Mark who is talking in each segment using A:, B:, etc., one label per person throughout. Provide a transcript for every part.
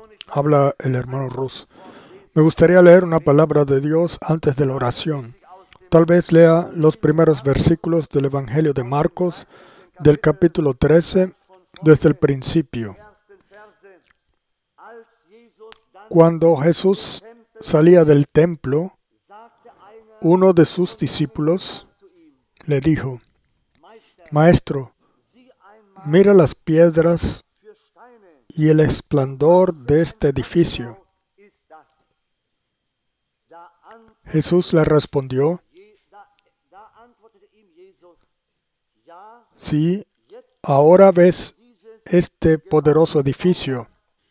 A: Habla el hermano Rus. Me gustaría leer una palabra de Dios antes de la oración. Tal vez lea los primeros versículos del Evangelio de Marcos, del capítulo 13, desde el principio. Cuando Jesús salía del templo, uno de sus discípulos le dijo: Maestro, mira las piedras y el esplendor de este edificio. Jesús le respondió: Sí, ahora ves este poderoso edificio,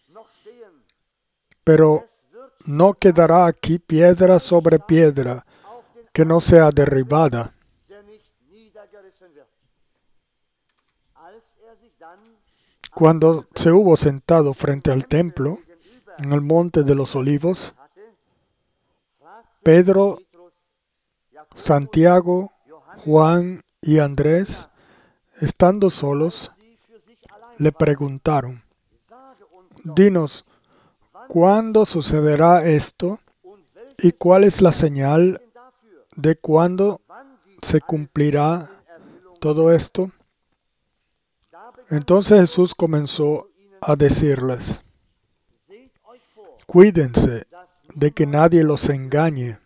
A: pero no quedará aquí piedra sobre piedra que no sea derribada. Cuando se hubo sentado frente al templo, en el monte de los olivos, Pedro, Santiago, Juan y Andrés, estando solos, le preguntaron: Dinos, ¿cuándo sucederá esto? ¿Y cuál es la señal de cuándo se cumplirá todo esto? Entonces Jesús comenzó a decirles: Cuídense de que nadie los engañe.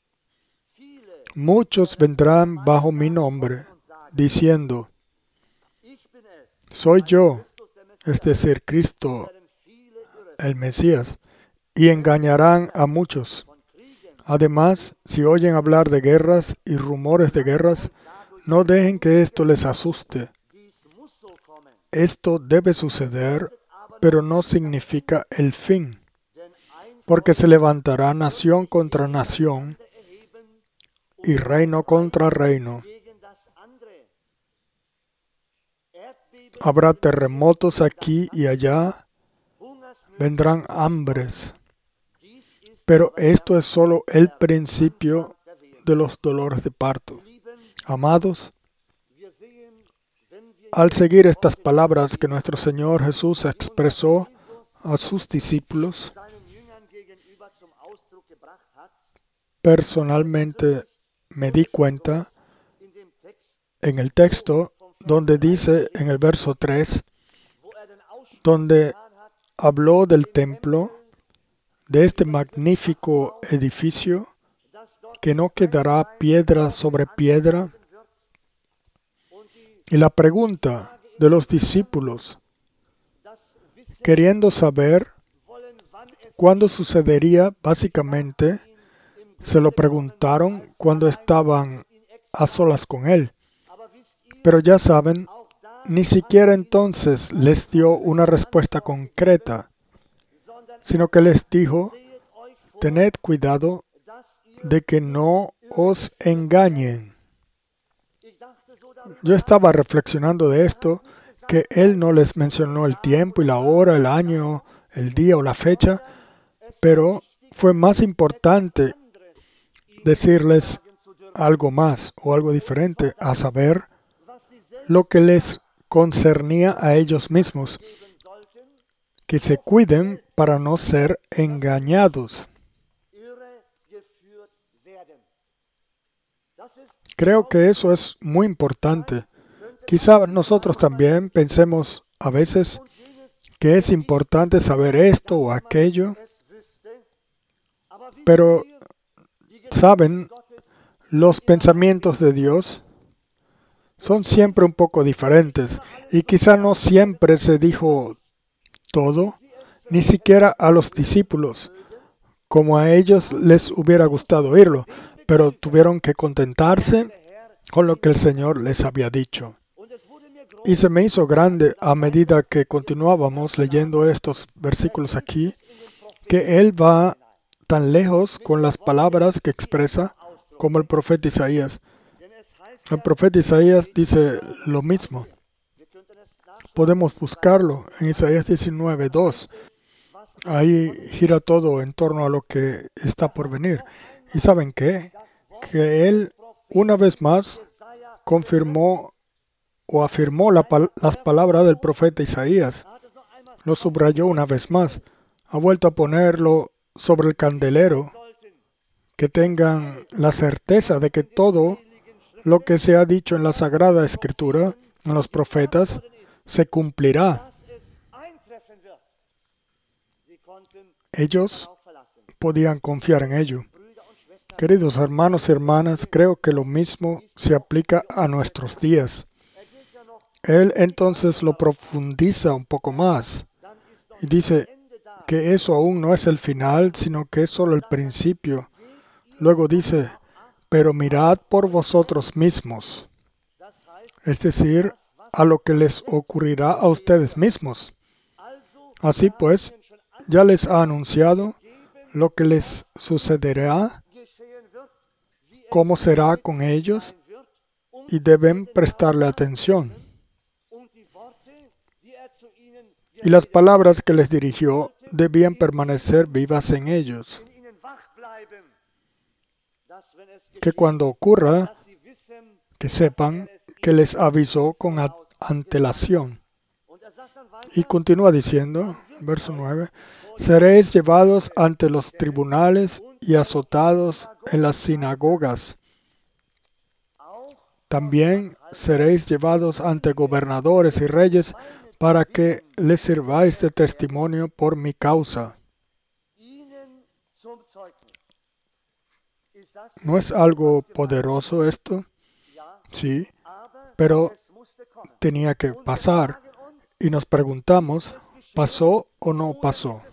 A: Muchos vendrán bajo mi nombre, diciendo: Soy yo, es decir, Cristo, el Mesías, y engañarán a muchos. Además, si oyen hablar de guerras y rumores de guerras, no dejen que esto les asuste. Esto debe suceder, pero no significa el fin, porque se levantará nación contra nación y reino contra reino. Habrá terremotos aquí y allá, vendrán hambres, pero esto es solo el principio de los dolores de parto. Amados, al seguir estas palabras que nuestro Señor Jesús expresó a sus discípulos, personalmente me di cuenta en el texto donde dice en el verso 3, donde habló del templo, de este magnífico edificio, que no quedará piedra sobre piedra. Y la pregunta de los discípulos, queriendo saber cuándo sucedería, básicamente, se lo preguntaron cuando estaban a solas con Él. Pero ya saben, ni siquiera entonces les dio una respuesta concreta, sino que les dijo: tened cuidado de que no os engañen. Yo estaba reflexionando de esto, que Él no les mencionó el tiempo y la hora, el año, el día o la fecha, pero fue más importante decirles algo más o algo diferente, a saber, lo que les concernía a ellos mismos, que se cuiden para no ser engañados. Creo que eso es muy importante. Quizá nosotros también pensemos a veces que es importante saber esto o aquello, pero, ¿saben? Los pensamientos de Dios son siempre un poco diferentes y quizá no siempre se dijo todo, ni siquiera a los discípulos, como a ellos les hubiera gustado oírlo, pero tuvieron que contentarse con lo que el Señor les había dicho. Y se me hizo grande a medida que continuábamos leyendo estos versículos aquí, que Él va tan lejos con las palabras que expresa como el profeta Isaías. El profeta Isaías dice lo mismo. Podemos buscarlo en Isaías 19:2. Ahí gira todo en torno a lo que está por venir. ¿Y saben qué? Que Él, una vez más, confirmó o afirmó las palabras del profeta Isaías. Lo subrayó una vez más. ha vuelto a ponerlo sobre el candelero, que tengan la certeza de que todo lo que se ha dicho en la Sagrada Escritura, en los profetas, se cumplirá. Ellos podían confiar en ello. Queridos hermanos y hermanas, creo que lo mismo se aplica a nuestros días. Él entonces lo profundiza un poco más y dice que eso aún no es el final, sino que es solo el principio. Luego dice, pero mirad por vosotros mismos, es decir, a lo que les ocurrirá a ustedes mismos. Así pues, ya les ha anunciado lo que les sucederá, cómo será con ellos, y deben prestarle atención. Y las palabras que les dirigió debían permanecer vivas en ellos. Que cuando ocurra, que sepan que les avisó con antelación. Y continúa diciendo, verso 9, seréis llevados ante los tribunales y azotados en las sinagogas. También seréis llevados ante gobernadores y reyes para que les sirváis de testimonio por mi causa. ¿No es algo poderoso esto? Sí, pero tenía que pasar. Y nos preguntamos, ¿pasó o no pasó?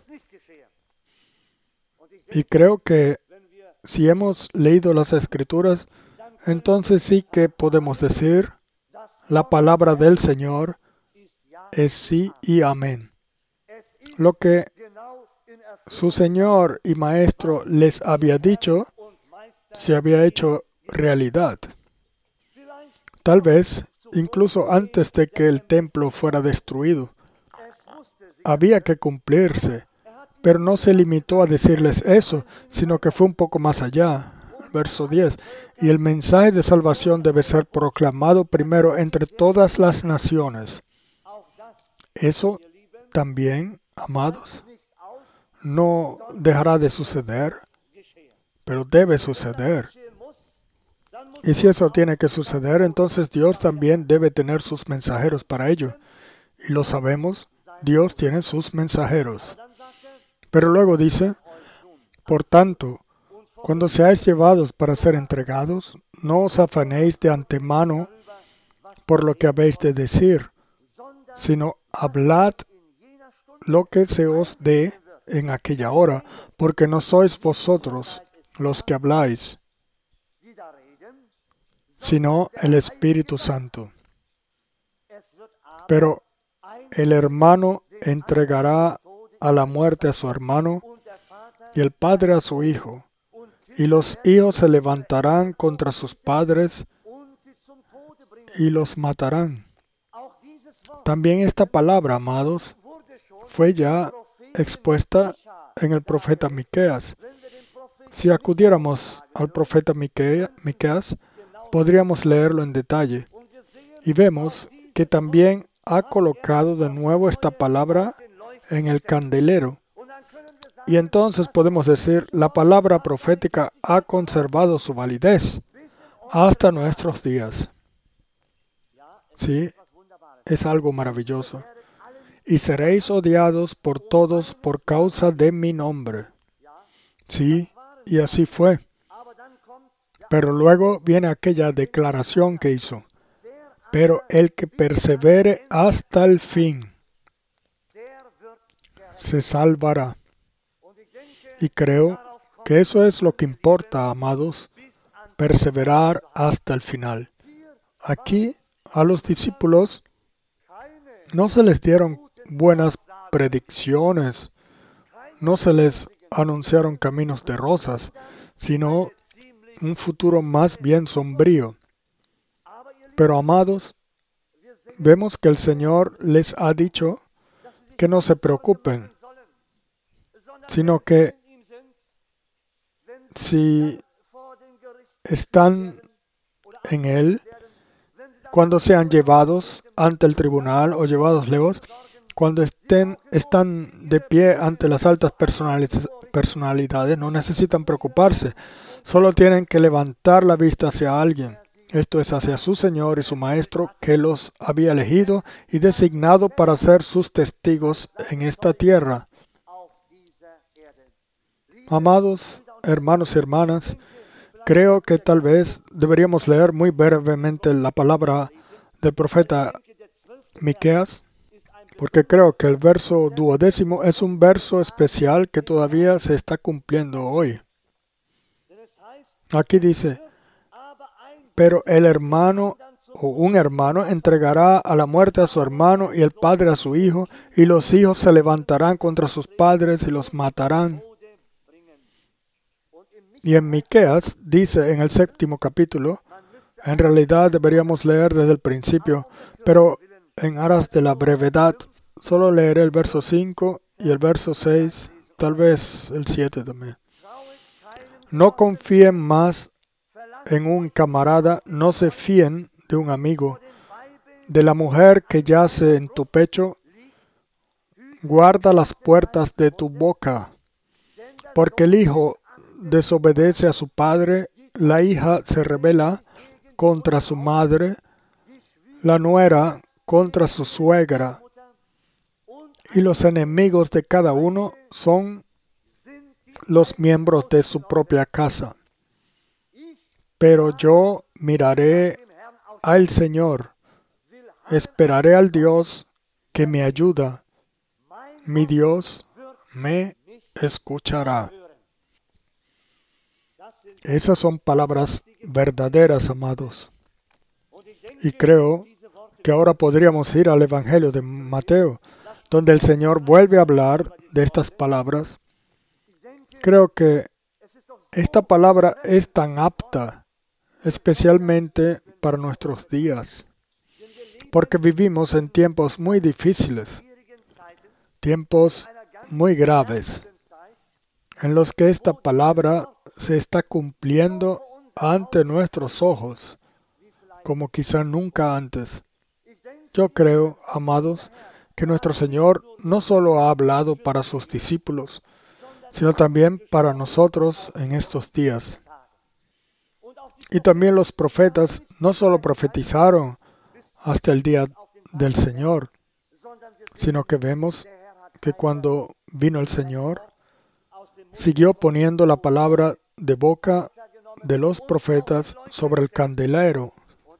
A: Y creo que si hemos leído las Escrituras, entonces sí que podemos decir, la palabra del Señor es sí y amén. Lo que su Señor y Maestro les había dicho, se había hecho realidad. Tal vez, incluso antes de que el templo fuera destruido, había que cumplirse, pero no se limitó a decirles eso, sino que fue un poco más allá. Verso 10. Y el mensaje de salvación debe ser proclamado primero entre todas las naciones. Eso también, amados, no dejará de suceder, pero debe suceder. Y si eso tiene que suceder, entonces Dios también debe tener sus mensajeros para ello. Y lo sabemos, Dios tiene sus mensajeros. Pero luego dice, por tanto, cuando seáis llevados para ser entregados, no os afanéis de antemano por lo que habéis de decir, sino hablad lo que se os dé en aquella hora, porque no sois vosotros los que habláis, sino el Espíritu Santo. Pero el hermano entregará a la muerte a su hermano y el padre a su hijo, y los hijos se levantarán contra sus padres y los matarán. También esta palabra, amados, fue ya expuesta en el profeta Miqueas. Si acudiéramos al profeta Miqueas, podríamos leerlo en detalle. Y vemos que también ha colocado de nuevo esta palabra en el candelero. Y entonces podemos decir, la palabra profética ha conservado su validez hasta nuestros días. Sí, es algo maravilloso. Y seréis odiados por todos por causa de mi nombre. Sí, y así fue. Pero luego viene aquella declaración que hizo. Pero el que persevere hasta el fin se salvará. Y creo que eso es lo que importa, amados, perseverar hasta el final. Aquí a los discípulos no se les dieron buenas predicciones, no se les anunciaron caminos de rosas, sino un futuro más bien sombrío. Pero, amados, vemos que el Señor les ha dicho que no se preocupen, sino que si están en Él, cuando sean llevados ante el tribunal o llevados lejos, cuando están de pie ante las altas personalidades, no necesitan preocuparse. Solo tienen que levantar la vista hacia alguien. Esto es hacia su Señor y su Maestro, que los había elegido y designado para ser sus testigos en esta tierra. Amados hermanos y hermanas, creo que tal vez deberíamos leer muy brevemente la palabra del profeta Miqueas, porque creo que el verso 12 es un verso especial que todavía se está cumpliendo hoy. Aquí dice: pero el hermano o un hermano entregará a la muerte a su hermano y el padre a su hijo, y los hijos se levantarán contra sus padres y los matarán. Y en Miqueas dice en el 7º capítulo, en realidad deberíamos leer desde el principio, pero en aras de la brevedad, solo leeré el verso 5 y el verso 6, tal vez el 7 también. No confíen más en un camarada, no se fíen de un amigo. De la mujer que yace en tu pecho, guarda las puertas de tu boca, porque el hijo desobedece a su padre, la hija se rebela contra su madre, la nuera contra su suegra, y los enemigos de cada uno son los miembros de su propia casa. Pero yo miraré al Señor, esperaré al Dios que me ayuda. Mi Dios me escuchará. Esas son palabras verdaderas, amados. Y creo que ahora podríamos ir al Evangelio de Mateo, donde el Señor vuelve a hablar de estas palabras. Creo que esta palabra es tan apta, especialmente para nuestros días, porque vivimos en tiempos muy difíciles, tiempos muy graves, en los que esta palabra se está cumpliendo ante nuestros ojos, como quizá nunca antes. Yo creo, amados, que nuestro Señor no solo ha hablado para sus discípulos, sino también para nosotros en estos días. Y también los profetas no solo profetizaron hasta el día del Señor, sino que vemos que cuando vino el Señor, siguió poniendo la palabra de boca de los profetas sobre el candelero.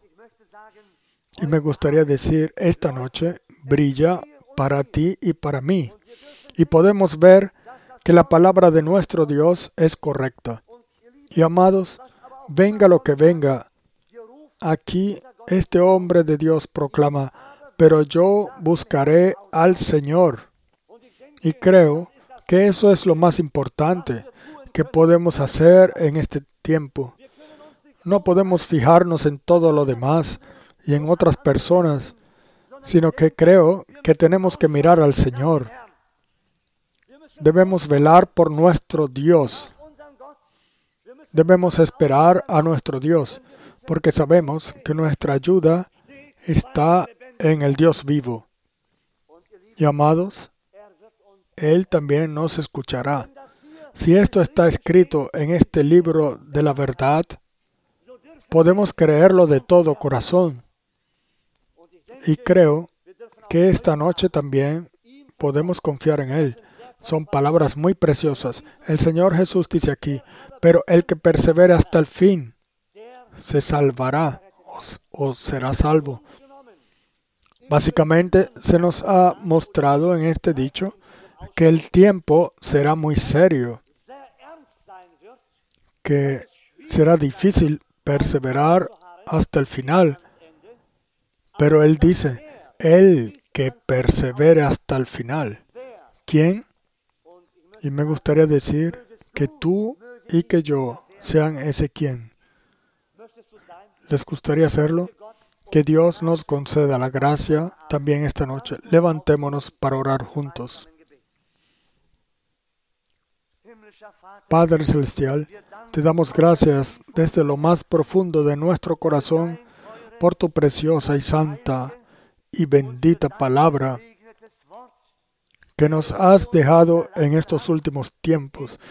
A: Y me gustaría decir, esta noche brilla para ti y para mí. Y podemos ver que la palabra de nuestro Dios es correcta. Y amados, venga lo que venga, aquí este hombre de Dios proclama: pero yo buscaré al Señor. Y creo que eso es lo más importante que podemos hacer en este tiempo. No podemos fijarnos en todo lo demás y en otras personas, sino que creo que tenemos que mirar al Señor. Debemos velar por nuestro Dios. Debemos esperar a nuestro Dios, porque sabemos que nuestra ayuda está en el Dios vivo. Y amados, Él también nos escuchará. Si esto está escrito en este libro de la verdad, podemos creerlo de todo corazón. Y creo que esta noche también podemos confiar en Él. Son palabras muy preciosas. El Señor Jesús dice aquí: pero el que persevere hasta el fin se salvará o será salvo. Básicamente se nos ha mostrado en este dicho que el tiempo será muy serio, que será difícil perseverar hasta el final. Pero Él dice: el que persevere hasta el final. ¿Quién? Y me gustaría decir que tú y que yo sean ese quién. ¿Les gustaría hacerlo? Que Dios nos conceda la gracia también esta noche. Levantémonos para orar juntos. Padre Celestial, te damos gracias desde lo más profundo de nuestro corazón por tu preciosa y santa y bendita palabra. que nos has dejado en estos últimos tiempos.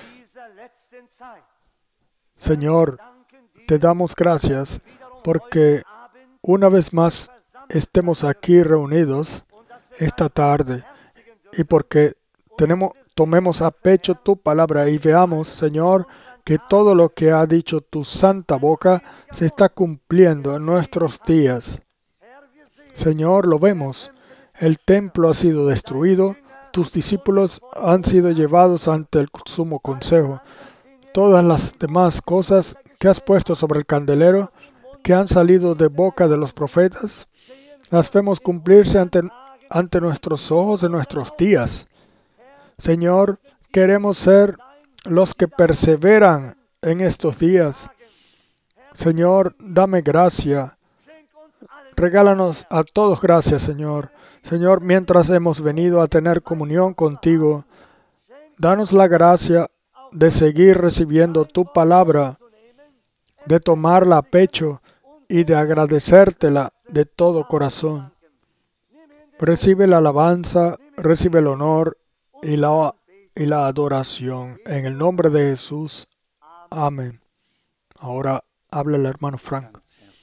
A: Señor, te damos gracias porque una vez más estemos aquí reunidos esta tarde y porque tomemos a pecho tu palabra y veamos, Señor, que todo lo que ha dicho tu santa boca se está cumpliendo en nuestros días. Señor, lo vemos. El templo ha sido destruido. Tus discípulos han sido llevados ante el sumo consejo. Todas las demás cosas que has puesto sobre el candelero, que han salido de boca de los profetas, las vemos cumplirse ante nuestros ojos en nuestros días. Señor, queremos ser los que perseveran en estos días. Señor, dame gracia. Regálanos a todos gracias, Señor. Señor, mientras hemos venido a tener comunión contigo, danos la gracia de seguir recibiendo tu palabra, de tomarla a pecho y de agradecértela de todo corazón. Recibe la alabanza, recibe el honor y la adoración. En el nombre de Jesús. Amén. Ahora habla el hermano Frank.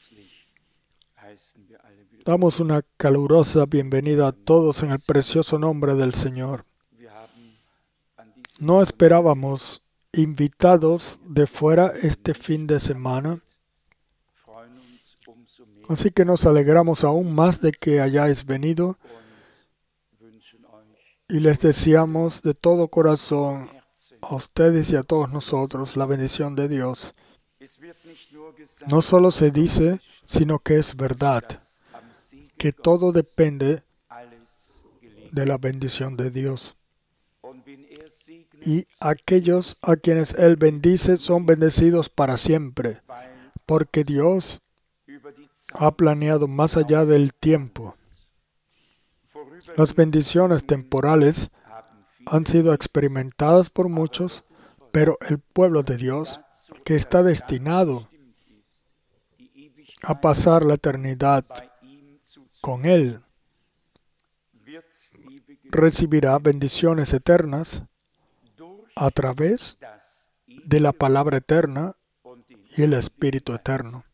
A: Damos una calurosa bienvenida a todos en el precioso nombre del Señor. No esperábamos invitados de fuera este fin de semana, así que nos alegramos aún más de que hayáis venido y les deseamos de todo corazón a ustedes y a todos nosotros la bendición de Dios. No solo se dice, sino que es verdad, que todo depende de la bendición de Dios. Y aquellos a quienes Él bendice son bendecidos para siempre, porque Dios ha planeado más allá del tiempo. Las bendiciones temporales han sido experimentadas por muchos, pero el pueblo de Dios, que está destinado a pasar la eternidad con Él, recibirá bendiciones eternas a través de la palabra eterna y el Espíritu eterno.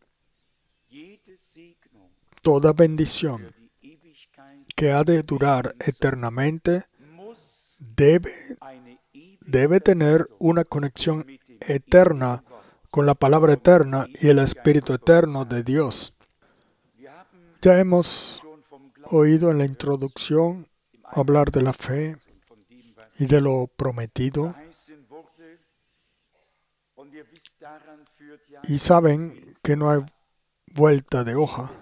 A: Toda bendición que ha de durar eternamente debe tener una conexión eterna con la palabra eterna y el Espíritu eterno de Dios. Ya hemos oído en la introducción hablar de la fe y de lo prometido. Y saben que no hay vuelta de hoja.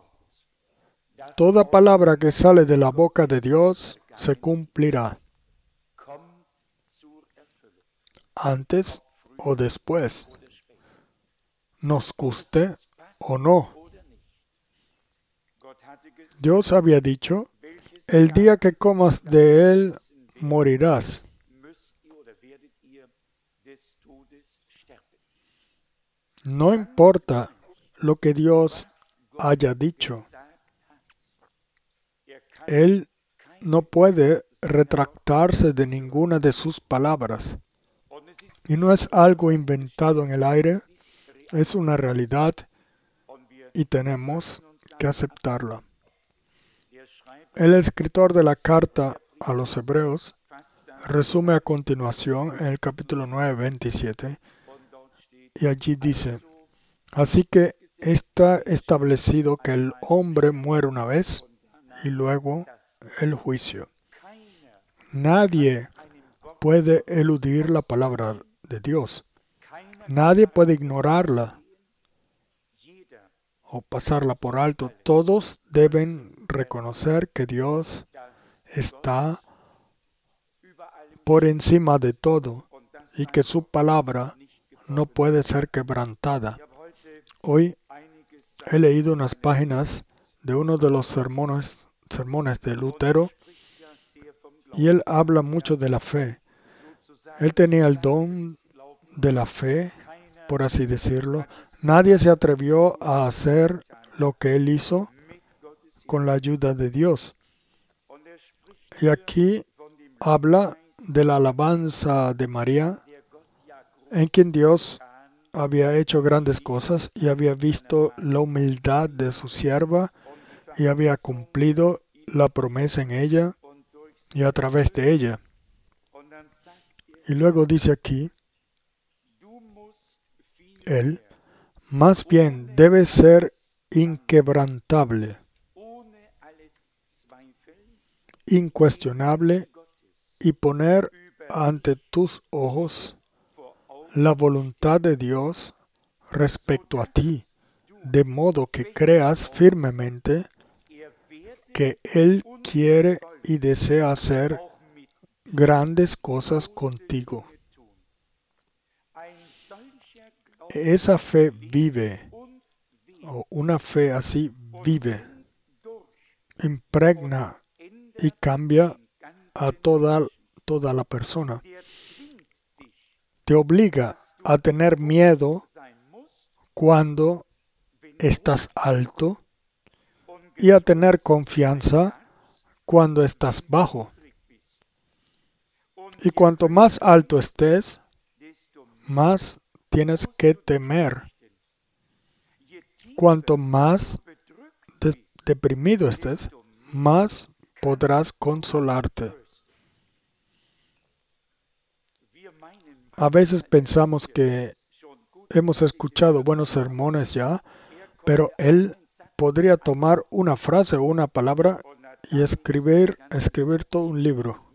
A: Toda palabra que sale de la boca de Dios se cumplirá, antes o después, nos guste o no. Dios había dicho, el día que comas de él, morirás. No importa lo que Dios haya dicho, Él no puede retractarse de ninguna de sus palabras. Y no es algo inventado en el aire, es una realidad y tenemos que aceptarla. El escritor de la carta a los Hebreos resume a continuación en el capítulo 9, 27, y allí dice, así que está establecido que el hombre muere una vez y luego el juicio. Nadie puede eludir la palabra de Dios. Nadie puede ignorarla o pasarla por alto. Todos deben reconocer que Dios está por encima de todo y que su palabra no puede ser quebrantada. Hoy he leído unas páginas de uno de los sermones de Lutero y él habla mucho de la fe. Él tenía el don de la fe, por así decirlo. Nadie se atrevió a hacer lo que él hizo con la ayuda de Dios. Y aquí habla de la alabanza de María, en quien Dios había hecho grandes cosas y había visto la humildad de su sierva y había cumplido la promesa en ella y a través de ella. Y luego dice aquí, él, más bien debe ser inquebrantable, incuestionable y poner ante tus ojos la voluntad de Dios respecto a ti, de modo que creas firmemente que Él quiere y desea hacer grandes cosas contigo. Esa fe vive, o una fe así vive, impregna y cambia a toda la persona. Te obliga a tener miedo cuando estás alto y a tener confianza cuando estás bajo. Y cuanto más alto estés, más tienes que temer. Cuanto más deprimido estés, más podrás consolarte. A veces pensamos que hemos escuchado buenos sermones ya, pero él podría tomar una frase o una palabra y escribir todo un libro.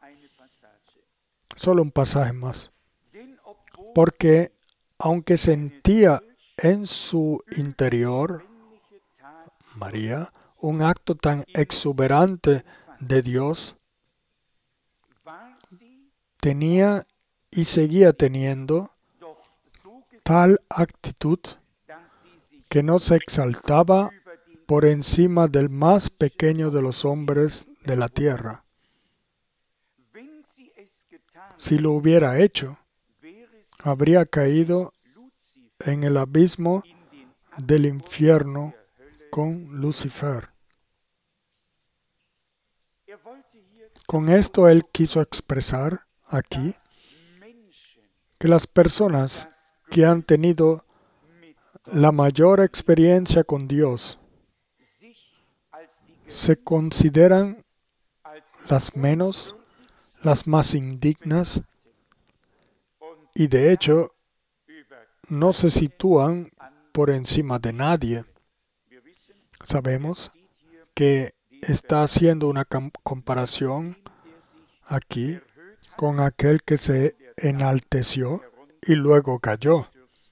A: Solo un pasaje más. Porque aunque sentía en su interior, María, un acto tan exuberante de Dios, tenía y seguía teniendo tal actitud que no se exaltaba por encima del más pequeño de los hombres de la tierra. Si lo hubiera hecho, habría caído en el abismo del infierno con Lucifer. Con esto él quiso expresar aquí que las personas que han tenido la mayor experiencia con Dios se consideran las menos, las más indignas y de hecho no se sitúan por encima de nadie. Sabemos que está haciendo una comparación aquí con aquel que se enalteció y luego cayó.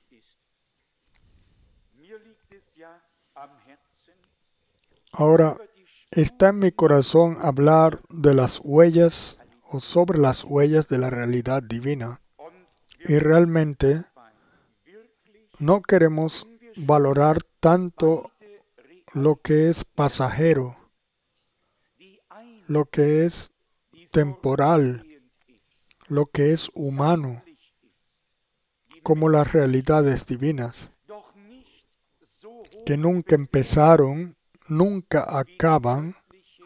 A: Ahora, está en mi corazón hablar de las huellas o sobre las huellas de la realidad divina. Y realmente no queremos valorar tanto lo que es pasajero, lo que es temporal, lo que es humano, como las realidades divinas, que nunca empezaron, nunca acaban,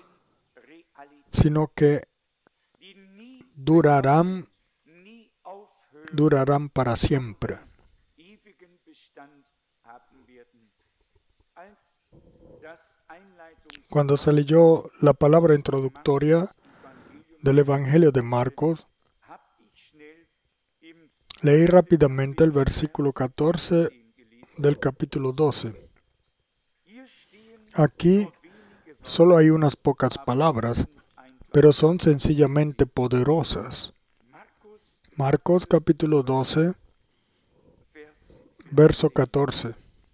A: sino que durarán para siempre. Cuando se leyó la palabra introductoria del Evangelio de Marcos, leí rápidamente el versículo 14 del capítulo 12. Aquí solo hay unas pocas palabras, pero son sencillamente poderosas. Marcos capítulo 12, verso 14.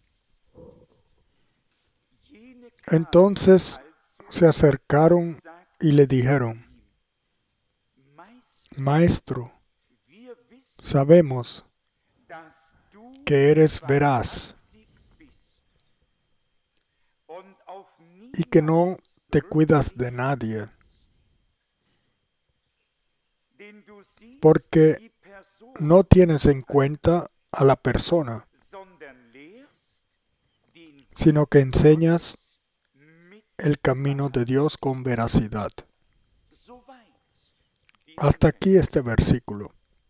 A: Entonces se acercaron y le dijeron: Maestro, sabemos que eres veraz y que no te cuidas de nadie, porque no tienes en cuenta a la persona, sino que enseñas el camino de Dios con veracidad. Hasta aquí este versículo.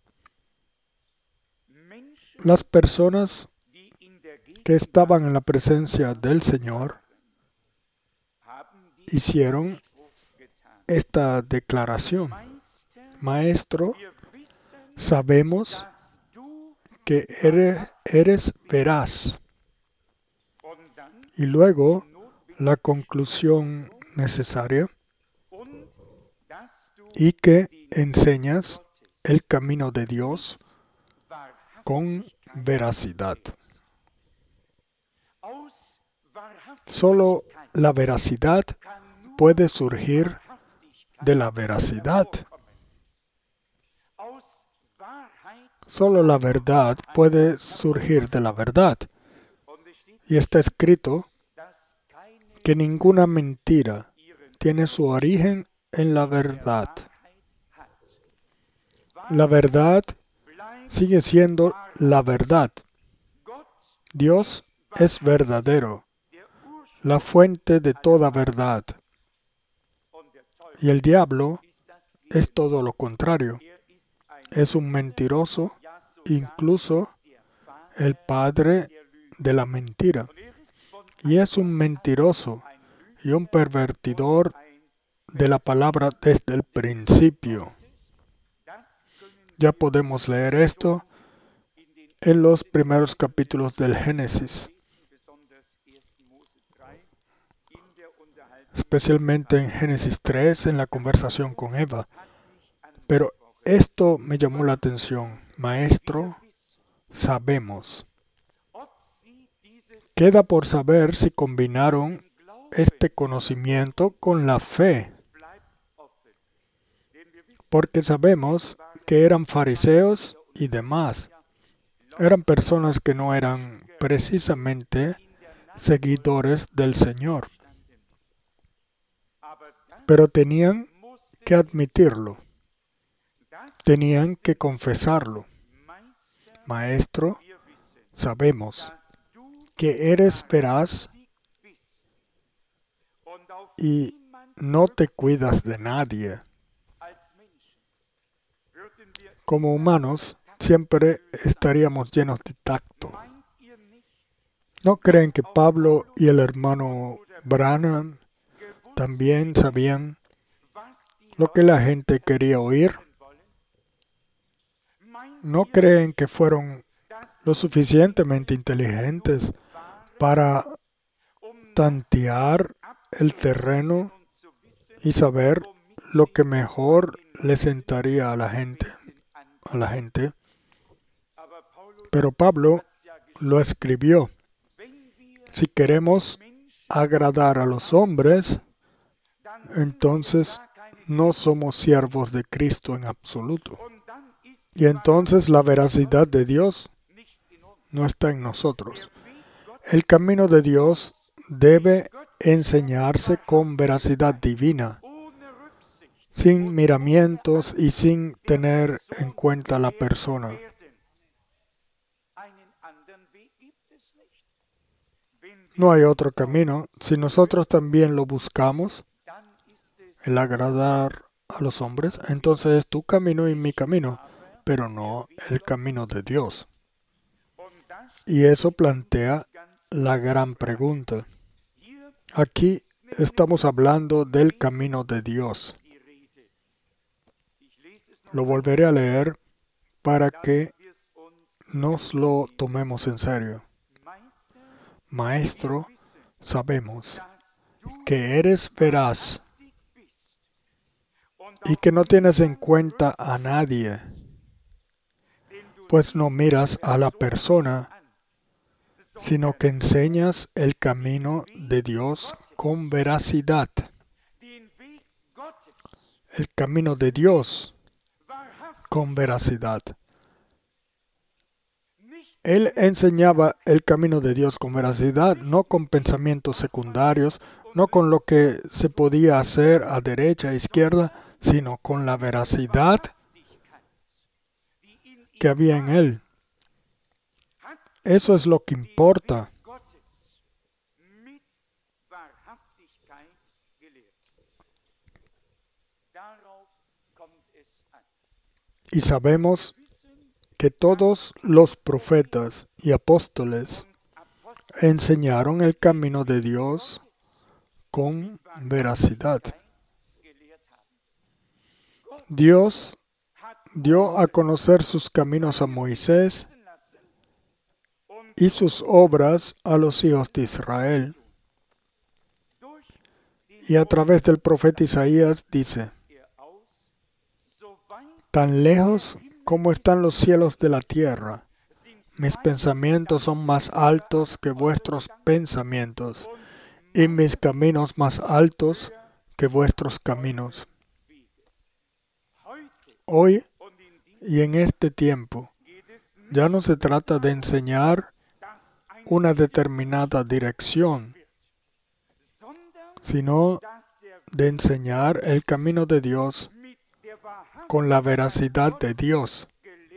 A: Las personas que estaban en la presencia del Señor hicieron esta declaración: Maestro, sabemos que eres veraz. Y luego la conclusión necesaria: y que enseñas el camino de Dios con veracidad. Solo la veracidad puede surgir de la veracidad. Solo la verdad puede surgir de la verdad. Y está escrito que ninguna mentira tiene su origen en la verdad. La verdad sigue siendo la verdad. Dios es verdadero, la fuente de toda verdad. Y el diablo es todo lo contrario. Es un mentiroso, incluso el padre de la mentira. Y es un mentiroso y un pervertidor de la palabra desde el principio. Ya podemos leer esto en los primeros capítulos del Génesis, especialmente en Génesis 3, en la conversación con Eva. Pero esto me llamó la atención. Maestro, sabemos. Queda por saber si combinaron este conocimiento con la fe, porque sabemos que eran fariseos y demás. Eran personas que no eran precisamente seguidores del Señor, pero tenían que admitirlo, tenían que confesarlo. Maestro, sabemos que eres veraz y no te cuidas de nadie. Como humanos, siempre estaríamos llenos de tacto. ¿No creen que Pablo y el hermano Branham también sabían lo que la gente quería oír? ¿No creen que fueron lo suficientemente inteligentes para tantear el terreno y saber lo que mejor le sentaría a la gente? Pero Pablo lo escribió: si queremos agradar a los hombres, entonces no somos siervos de Cristo en absoluto. Y entonces la veracidad de Dios no está en nosotros. El camino de Dios debe enseñarse con veracidad divina, sin miramientos y sin tener en cuenta la persona. No hay otro camino. Si nosotros también lo buscamos, el agradar a los hombres, entonces es tu camino y mi camino, pero no el camino de Dios. Y eso plantea la gran pregunta. Aquí estamos hablando del camino de Dios. Lo volveré a leer para que nos lo tomemos en serio. Maestro, sabemos que eres veraz y que no tienes en cuenta a nadie, pues no miras a la persona, sino que enseñas el camino de Dios con veracidad. El camino de Dios con veracidad. Él enseñaba el camino de Dios con veracidad, no con pensamientos secundarios, no con lo que se podía hacer a derecha e izquierda, sino con la veracidad que había en él. Eso es lo que importa. Y sabemos que todos los profetas y apóstoles enseñaron el camino de Dios con veracidad. Dios dio a conocer sus caminos a Moisés y sus obras a los hijos de Israel. Y a través del profeta Isaías dice: tan lejos como están los cielos de la tierra, mis pensamientos son más altos que vuestros pensamientos, y mis caminos más altos que vuestros caminos. Hoy y en este tiempo, ya no se trata de enseñar una determinada dirección, sino de enseñar el camino de Dios con la veracidad de Dios,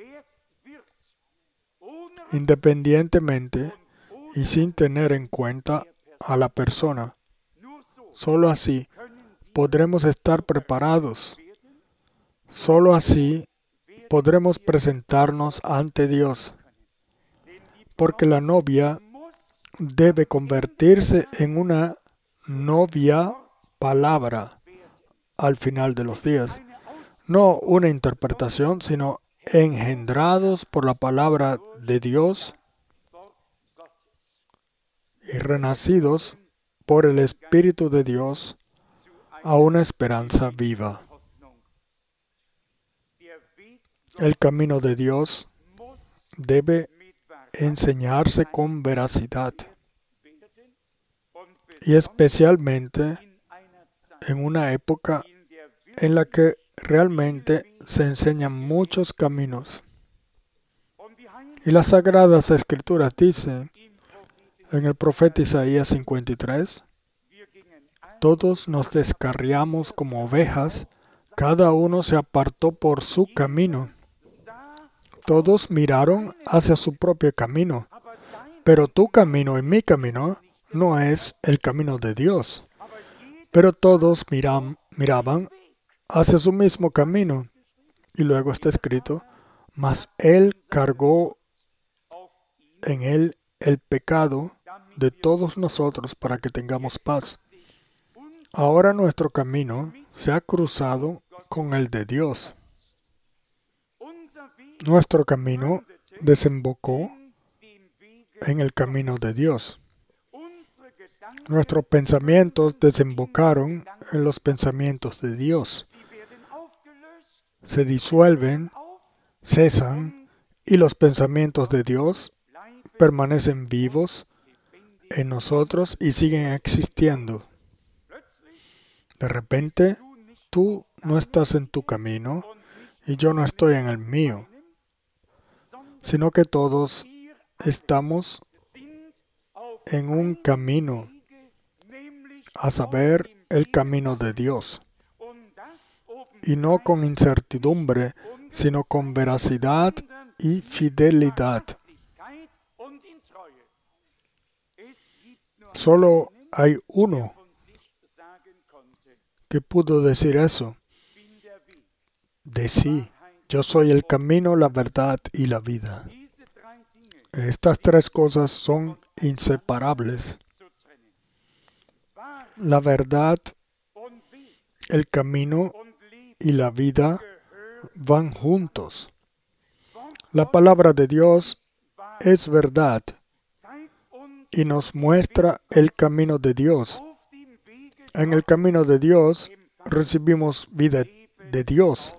A: independientemente y sin tener en cuenta a la persona. Solo así podremos estar preparados. Solo así podremos presentarnos ante Dios, porque la novia debe convertirse en una novia palabra al final de los días. No una interpretación, sino engendrados por la palabra de Dios y renacidos por el Espíritu de Dios a una esperanza viva. El camino de Dios debe enseñarse con veracidad, y especialmente en una época en la que realmente se enseñan muchos caminos. Y las Sagradas Escrituras dicen en el profeta Isaías 53, todos nos descarriamos como ovejas, cada uno se apartó por su camino. Todos miraron hacia su propio camino, pero tu camino y mi camino no es el camino de Dios. Pero todos miraban hacia su mismo camino. Y luego está escrito, mas Él cargó en Él el pecado de todos nosotros para que tengamos paz. Ahora nuestro camino se ha cruzado con el de Dios. Nuestro camino desembocó en el camino de Dios. Nuestros pensamientos desembocaron en los pensamientos de Dios. Se disuelven, cesan, y los pensamientos de Dios permanecen vivos en nosotros y siguen existiendo. De repente, tú no estás en tu camino y yo no estoy en el mío, sino que todos estamos en un camino, a saber, el camino de Dios. Y no con incertidumbre, sino con veracidad y fidelidad. Solo hay uno que pudo decir eso de sí. Yo soy el camino, la verdad y la vida. Estas tres cosas son inseparables. La verdad, el camino y la vida van juntos. La palabra de Dios es verdad y nos muestra el camino de Dios. En el camino de Dios recibimos vida de Dios.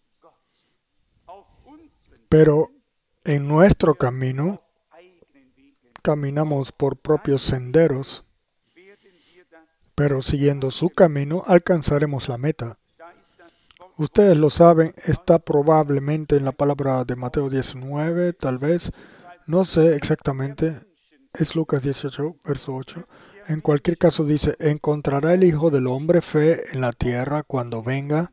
A: Pero en nuestro camino caminamos por propios senderos, pero siguiendo su camino alcanzaremos la meta. Ustedes lo saben, está probablemente en la palabra de Mateo 19, tal vez, no sé exactamente, es Lucas 18, verso 8. En cualquier caso dice, ¿encontrará el Hijo del Hombre fe en la tierra cuando venga?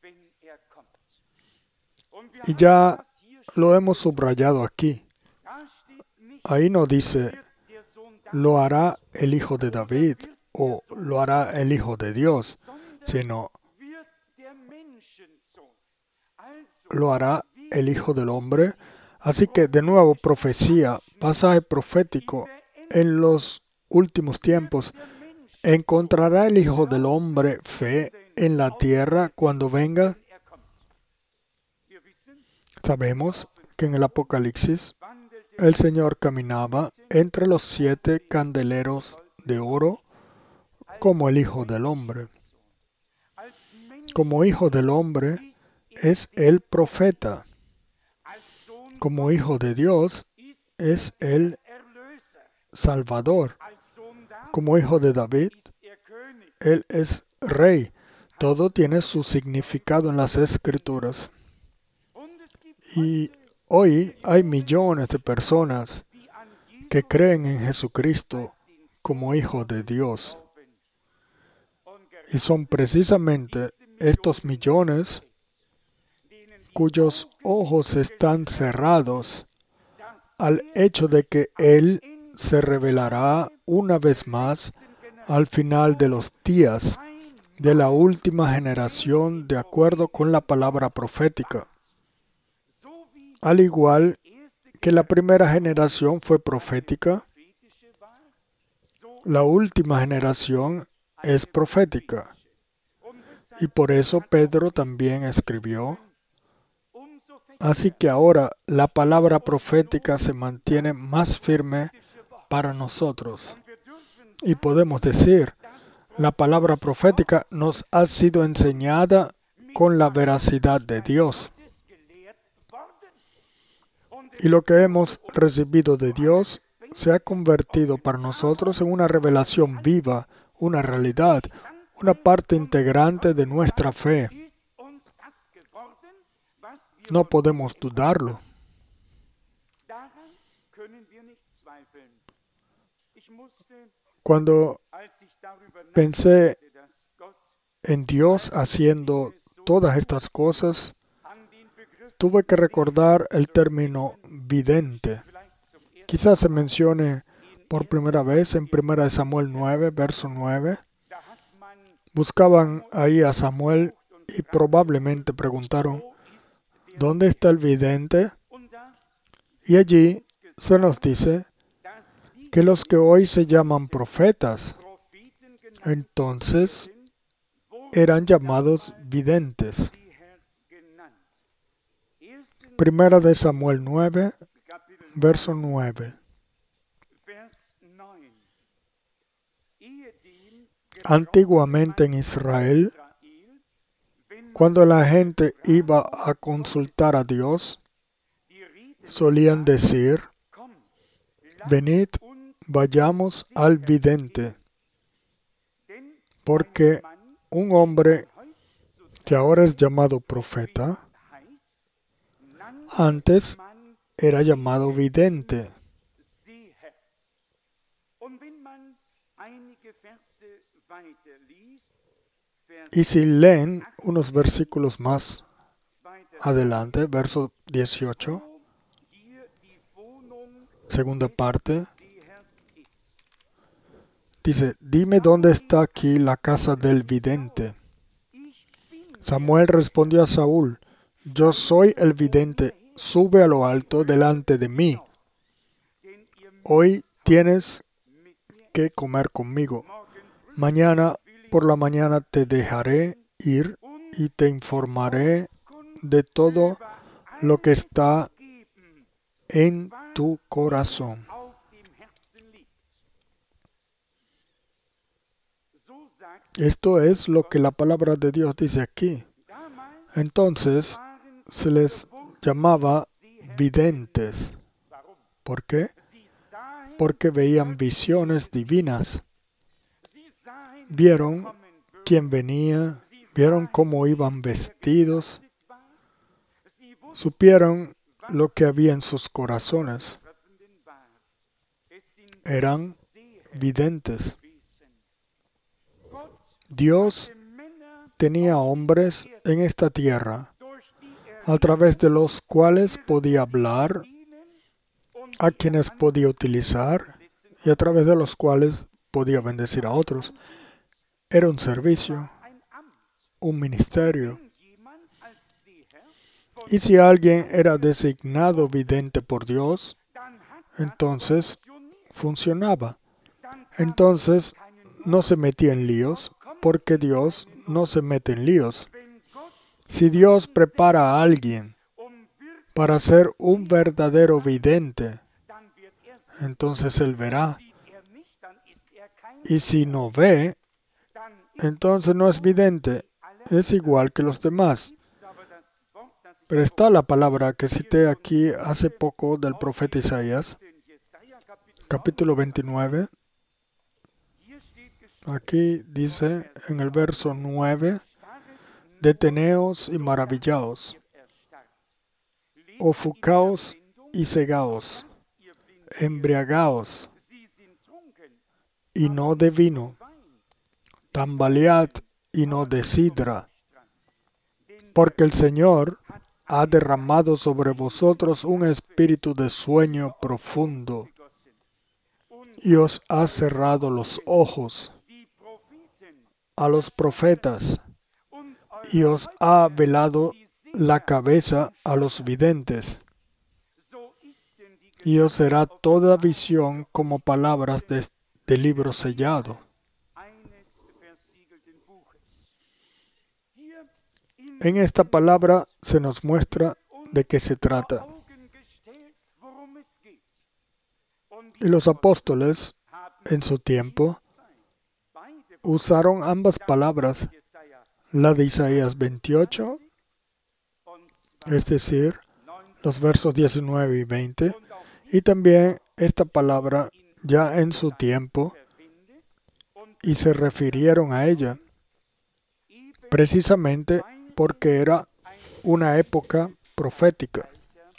A: Y ya lo hemos subrayado aquí. Ahí no dice, lo hará el Hijo de David o lo hará el Hijo de Dios, sino lo hará el Hijo del Hombre. Así que, de nuevo, profecía, pasaje profético. En los últimos tiempos, ¿encontrará el Hijo del Hombre fe en la tierra cuando venga? Sabemos que en el Apocalipsis el Señor caminaba entre los 7 candeleros de oro como el Hijo del Hombre. Como Hijo del Hombre es el profeta. Como Hijo de Dios es el Salvador. Como Hijo de David, Él es Rey. Todo tiene su significado en las Escrituras. Y hoy hay millones de personas que creen en Jesucristo como Hijo de Dios. Y son precisamente estos millones cuyos ojos están cerrados al hecho de que Él se revelará una vez más al final de los días de la última generación de acuerdo con la palabra profética. Al igual que la primera generación fue profética, la última generación es profética. Y por eso Pedro también escribió: así que ahora la palabra profética se mantiene más firme para nosotros. Y podemos decir, la palabra profética nos ha sido enseñada con la veracidad de Dios. Y lo que hemos recibido de Dios se ha convertido para nosotros en una revelación viva, una realidad, una parte integrante de nuestra fe. No podemos dudarlo. Cuando pensé en Dios haciendo todas estas cosas, tuve que recordar el término vidente. Quizás se mencione por primera vez en 1 Samuel 9, verso 9. Buscaban ahí a Samuel y probablemente preguntaron: ¿dónde está el vidente? Y allí se nos dice que los que hoy se llaman profetas, entonces eran llamados videntes. 1 de Samuel 9, verso 9. Antiguamente en Israel, cuando la gente iba a consultar a Dios, solían decir: venid, vayamos al vidente, porque un hombre que ahora es llamado profeta, antes era llamado vidente. Y si leen unos versículos más adelante, verso 18, segunda parte, dice: dime dónde está aquí la casa del vidente. Samuel respondió a Saúl: yo soy el vidente, sube a lo alto delante de mí. Hoy tienes que comer conmigo. Mañana por la mañana te dejaré ir y te informaré de todo lo que está en tu corazón. Esto es lo que la palabra de Dios dice aquí. Entonces se les llamaba videntes. ¿Por qué? Porque veían visiones divinas. Vieron quién venía, vieron cómo iban vestidos, supieron lo que había en sus corazones. Eran videntes. Dios tenía hombres en esta tierra a través de los cuales podía hablar, a quienes podía utilizar y a través de los cuales podía bendecir a otros. Era un servicio, un ministerio. Y si alguien era designado vidente por Dios, entonces funcionaba. Entonces no se metía en líos, porque Dios no se mete en líos. Si Dios prepara a alguien para ser un verdadero vidente, entonces él verá. Y si no ve, entonces no es vidente. Es igual que los demás. Pero está la palabra que cité aquí hace poco del profeta Isaías, capítulo 29. Aquí dice en el verso 9, deteneos y maravillaos, ofuscaos y cegaos, embriagaos, y no de vino, tambalead y no de sidra, porque el Señor ha derramado sobre vosotros un espíritu de sueño profundo, y os ha cerrado los ojos a los profetas, y os ha velado la cabeza a los videntes, y os será toda visión como palabras de libro sellado. En esta palabra se nos muestra de qué se trata. Y los apóstoles, en su tiempo, usaron ambas palabras, la de Isaías 28, es decir, los versos 19 y 20, y también esta palabra ya en su tiempo, y se refirieron a ella, precisamente porque era una época profética.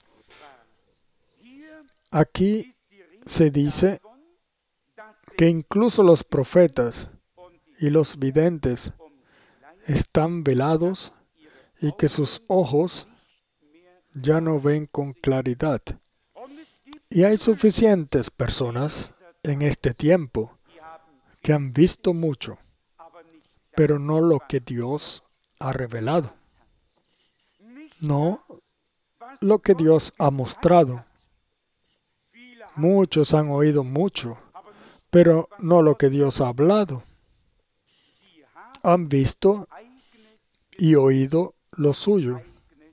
A: Aquí se dice que incluso los profetas y los videntes están velados y que sus ojos ya no ven con claridad. Y hay suficientes personas en este tiempo que han visto mucho, pero no lo que Dios ha revelado. No lo que Dios ha mostrado. Muchos han oído mucho, pero no lo que Dios ha hablado. Han visto y oído lo suyo.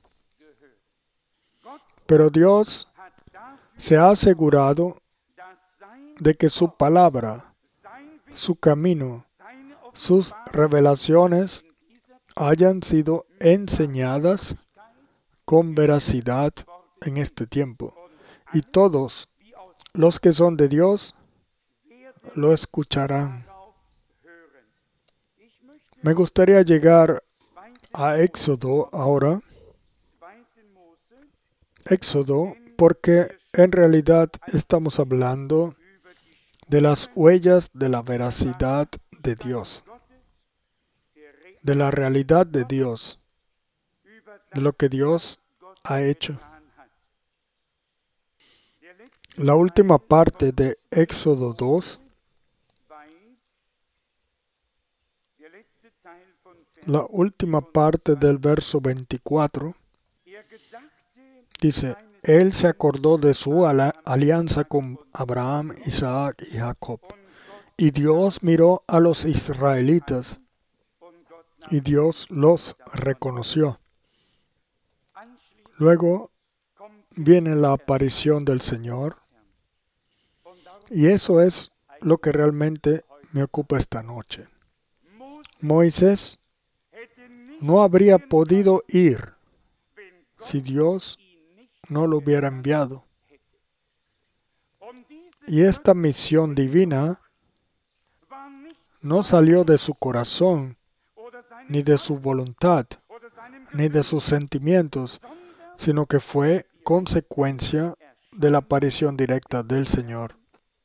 A: Pero Dios se ha asegurado de que su palabra, su camino, sus revelaciones hayan sido enseñadas con veracidad en este tiempo. Y todos los que son de Dios lo escucharán. Me gustaría llegar a Éxodo ahora. Éxodo, porque en realidad estamos hablando de las huellas de la veracidad de Dios, de la realidad de Dios, de lo que Dios ha hecho. La última parte de Éxodo 2, la última parte del verso 24, dice, Él se acordó de su alianza con Abraham, Isaac y Jacob. Y Dios miró a los israelitas, y Dios los reconoció. Luego viene la aparición del Señor, y eso es lo que realmente me ocupa esta noche. Moisés no habría podido ir si Dios no lo hubiera enviado. Y esta misión divina no salió de su corazón, ni de su voluntad, ni de sus sentimientos, sino que fue consecuencia de la aparición directa del Señor.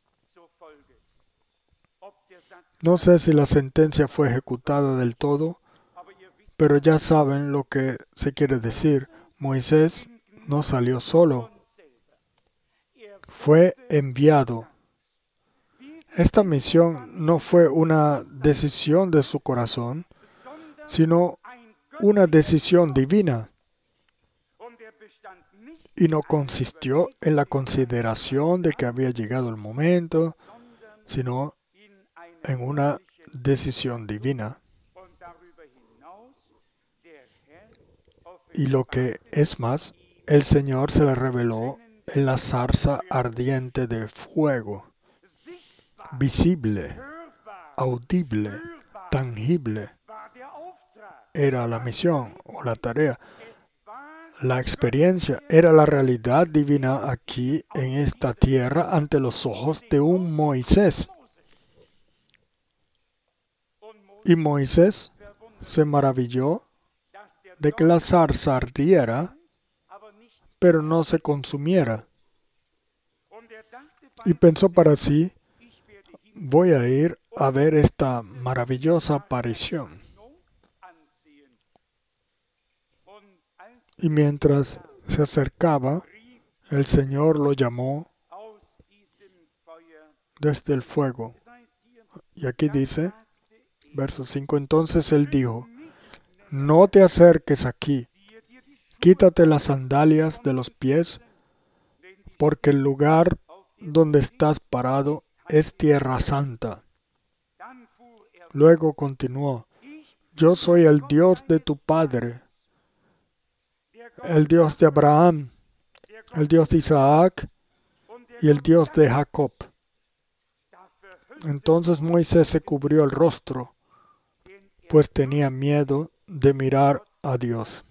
A: No sé si la sentencia fue ejecutada del todo, pero ya saben lo que se quiere decir. Moisés no salió solo, fue enviado. Esta misión no fue una decisión de su corazón, sino una decisión divina. Y no consistió en la consideración de que había llegado el momento, sino en una decisión divina. Y lo que es más, el Señor se le reveló en la zarza ardiente de fuego, visible, audible, tangible. Era la misión o la tarea. La experiencia era la realidad divina aquí en esta tierra ante los ojos de un Moisés. Y Moisés se maravilló de que la zarza ardiera, pero no se consumiera. Y pensó para sí, voy a ir a ver esta maravillosa aparición. Y mientras se acercaba, el Señor lo llamó desde el fuego. Y aquí dice, verso 5, entonces él dijo, no te acerques aquí, quítate las sandalias de los pies, porque el lugar donde estás parado es tierra santa. Luego continuó, yo soy el Dios de tu padre, el Dios de Abraham, el Dios de Isaac y el Dios de Jacob. Entonces Moisés se cubrió el rostro, pues tenía miedo de mirar a Dios.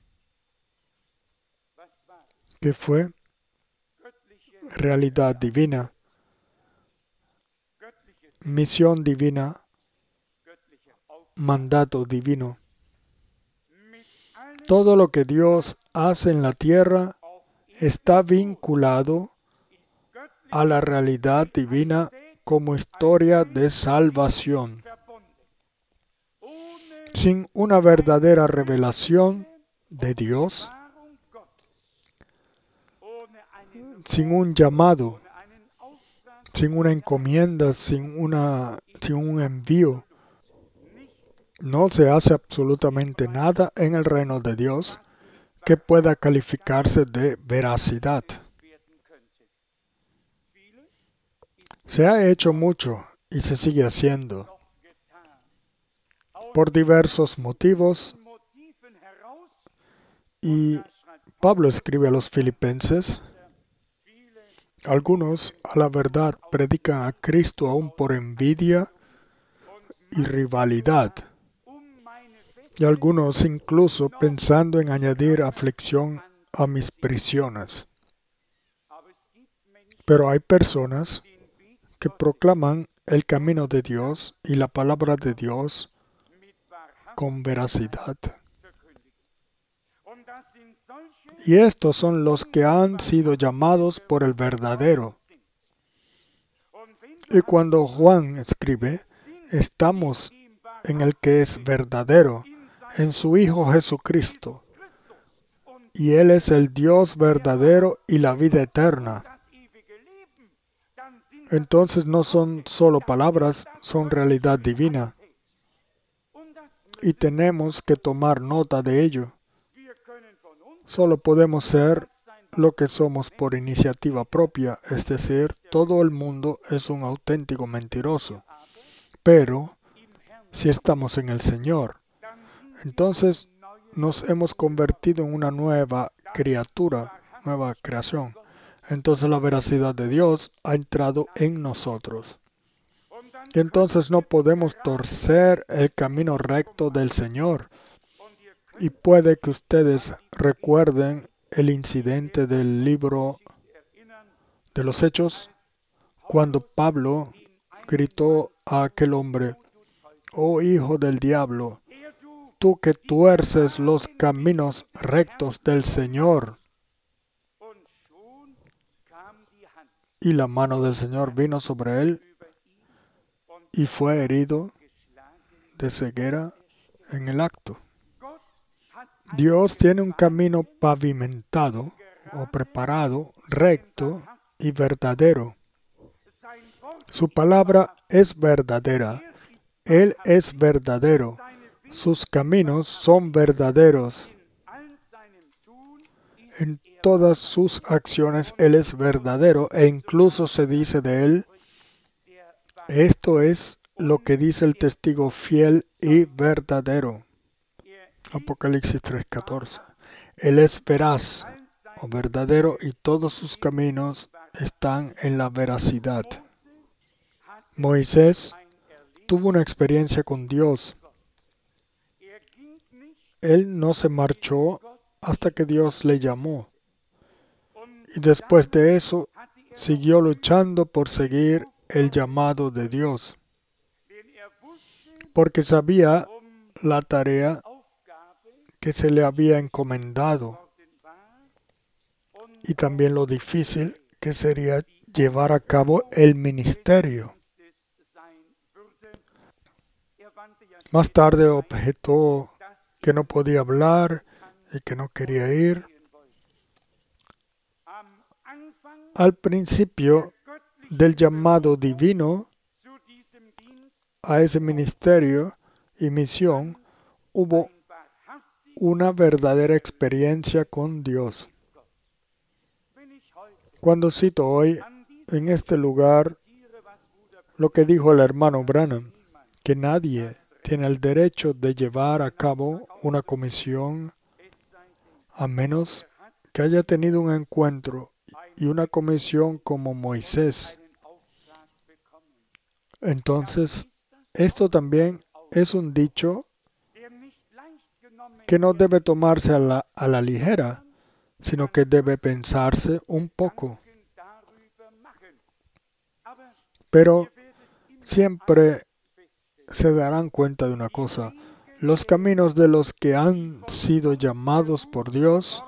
A: ¿Qué fue? Realidad divina, misión divina, mandato divino. Todo lo que Dios hace en la tierra está vinculado a la realidad divina como historia de salvación. Sin una verdadera revelación de Dios, sin un llamado, sin una encomienda, sin un envío, no se hace absolutamente nada en el reino de Dios que pueda calificarse de veracidad. Se ha hecho mucho y se sigue haciendo por diversos motivos. Y Pablo escribe a los filipenses, algunos a la verdad predican a Cristo aún por envidia y rivalidad. Y algunos incluso pensando en añadir aflicción a mis prisiones. Pero hay personas que proclaman el camino de Dios y la palabra de Dios con veracidad. Y estos son los que han sido llamados por el verdadero. Y cuando Juan escribe, estamos en el que es verdadero, en su Hijo Jesucristo. Y Él es el Dios verdadero y la vida eterna. Entonces no son solo palabras, son realidad divina. Y tenemos que tomar nota de ello. Solo podemos ser lo que somos por iniciativa propia, es decir, todo el mundo es un auténtico mentiroso. Pero, si estamos en el Señor, entonces nos hemos convertido en una nueva criatura, nueva creación. Entonces la veracidad de Dios ha entrado en nosotros. Y entonces no podemos torcer el camino recto del Señor. Y puede que ustedes recuerden el incidente del libro de los Hechos, cuando Pablo gritó a aquel hombre, «Oh hijo del diablo, tú que tuerces los caminos rectos del Señor». Y la mano del Señor vino sobre él y fue herido de ceguera en el acto. Dios tiene un camino pavimentado o preparado, recto y verdadero. Su palabra es verdadera. Él es verdadero. Sus caminos son verdaderos. En todas sus acciones Él es verdadero e incluso se dice de Él, esto es lo que dice el testigo fiel y verdadero. Apocalipsis 3:14. Él es veraz o verdadero y todos sus caminos están en la veracidad. Moisés tuvo una experiencia con Dios. Él no se marchó hasta que Dios le llamó. Y después de eso, siguió luchando por seguir el llamado de Dios. Porque sabía la tarea que se le había encomendado y también lo difícil que sería llevar a cabo el ministerio. Más tarde objetó que no podía hablar y que no quería ir. Al principio del llamado divino a ese ministerio y misión, hubo una verdadera experiencia con Dios. Cuando cito hoy en este lugar lo que dijo el hermano Branham, que nadie tiene el derecho de llevar a cabo una comisión a menos que haya tenido un encuentro y una comisión como Moisés. Entonces, esto también es un dicho que no debe tomarse a la ligera, sino que debe pensarse un poco. Pero siempre se darán cuenta de una cosa: los caminos de los que han sido llamados por Dios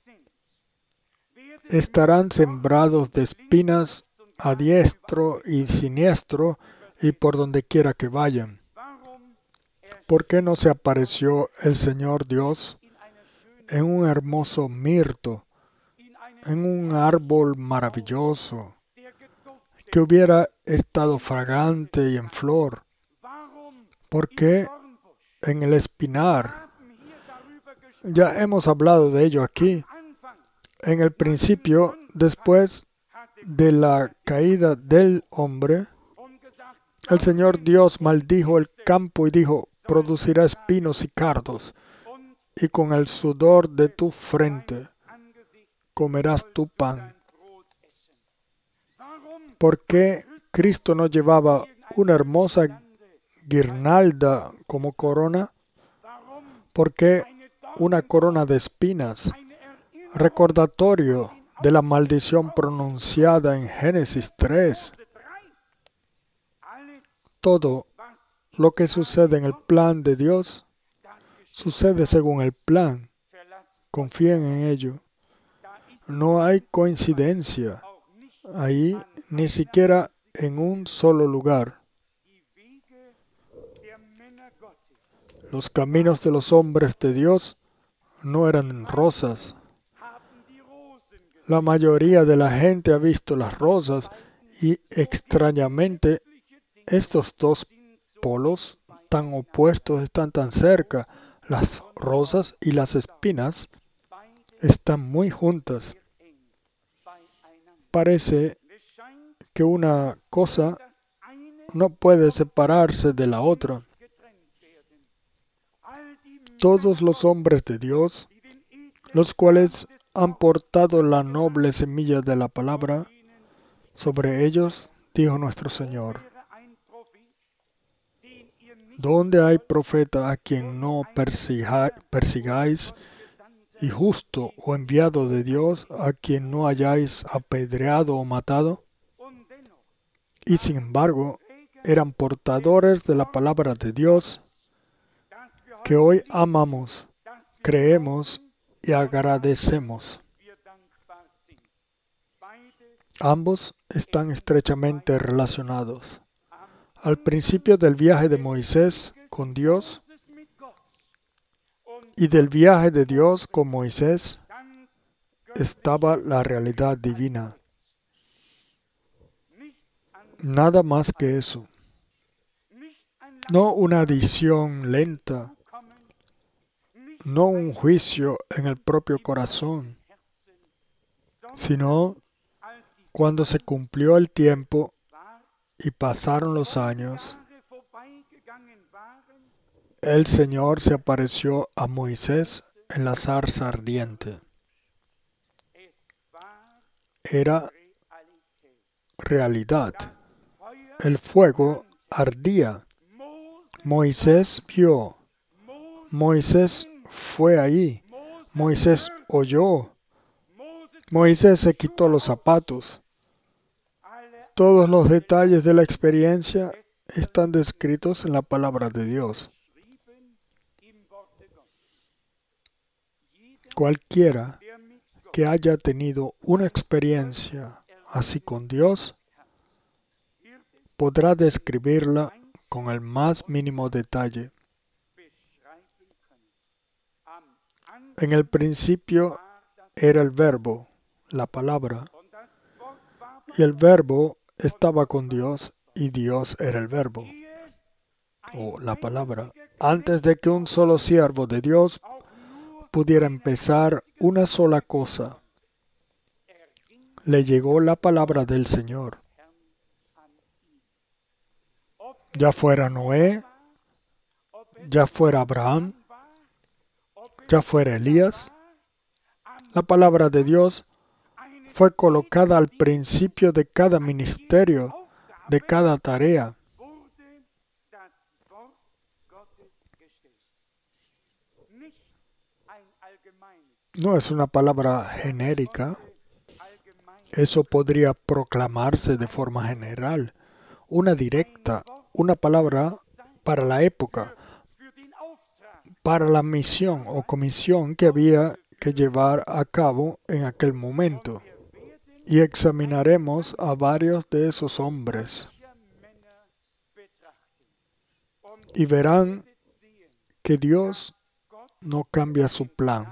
A: estarán sembrados de espinas a diestro y siniestro y por donde quiera que vayan. ¿Por qué no se apareció el Señor Dios en un hermoso mirto, en un árbol maravilloso, que hubiera estado fragante y en flor? ¿Por qué en el espinar? Ya hemos hablado de ello aquí. En el principio, después de la caída del hombre, el Señor Dios maldijo el campo y dijo: producirá espinos y cardos, y con el sudor de tu frente comerás tu pan. ¿Por qué Cristo no llevaba una hermosa guirnalda como corona? ¿Por qué una corona de espinas? Recordatorio de la maldición pronunciada en Génesis 3. Todo lo que sucede en el plan de Dios sucede según el plan. Confíen en ello. No hay coincidencia ahí, ni siquiera en un solo lugar. Los caminos de los hombres de Dios no eran rosas. La mayoría de la gente ha visto las rosas y extrañamente estos dos polos tan opuestos están tan cerca. Las rosas y las espinas están muy juntas. Parece que una cosa no puede separarse de la otra. Todos los hombres de Dios, los cuales han portado la noble semilla de la palabra, sobre ellos dijo nuestro Señor: ¿dónde hay profeta a quien no persigáis, y justo o enviado de Dios a quien no hayáis apedreado o matado? Y sin embargo, eran portadores de la palabra de Dios, que hoy amamos, creemos y agradecemos. Ambos están estrechamente relacionados. Al principio del viaje de Moisés con Dios y del viaje de Dios con Moisés estaba la realidad divina. Nada más que eso. No una adición lenta, no un juicio en el propio corazón, sino cuando se cumplió el tiempo y pasaron los años, el Señor se apareció a Moisés en la zarza ardiente. Era realidad. El fuego ardía. Moisés vio. Moisés fue ahí. Moisés oyó. Moisés se quitó los zapatos. Todos los detalles de la experiencia están descritos en la palabra de Dios. Cualquiera que haya tenido una experiencia así con Dios podrá describirla con el más mínimo detalle. En el principio era el Verbo, la palabra, y el Verbo estaba con Dios y Dios era el Verbo, o la palabra. Antes de que un solo siervo de Dios pudiera empezar una sola cosa, le llegó la palabra del Señor. Ya fuera Noé, ya fuera Abraham, ya fuera Elías, la palabra de Dios fue colocada al principio de cada ministerio, de cada tarea. No es una palabra genérica. Eso podría proclamarse de forma general. Una directa, una palabra para la época, para la misión o comisión que había que llevar a cabo en aquel momento. Y examinaremos a varios de esos hombres. Y verán que Dios no cambia su plan.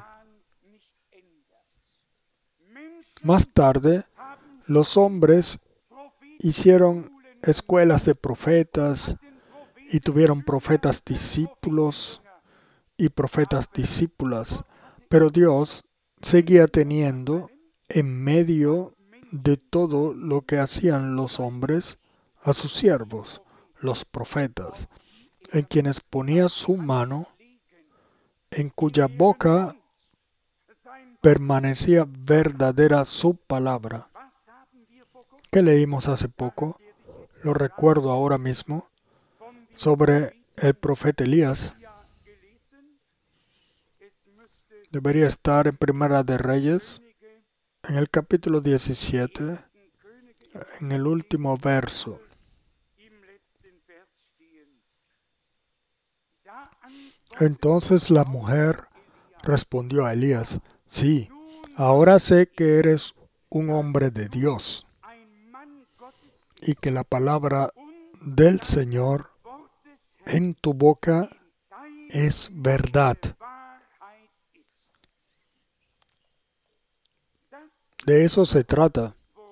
A: Más tarde, los hombres hicieron escuelas de profetas y tuvieron profetas discípulos y profetas discípulas, pero Dios seguía teniendo en medio de todo lo que hacían los hombres a sus siervos, los profetas, en quienes ponía su mano, en cuya boca permanecía verdadera su palabra. ¿Qué leímos hace poco? Lo recuerdo ahora mismo, sobre el profeta Elías. Debería estar en Primera de Reyes, en el capítulo 17, en el último verso. Entonces la mujer respondió a Elías: sí, ahora sé que eres un hombre de Dios y que la palabra del Señor en tu boca es verdad. De eso se trata.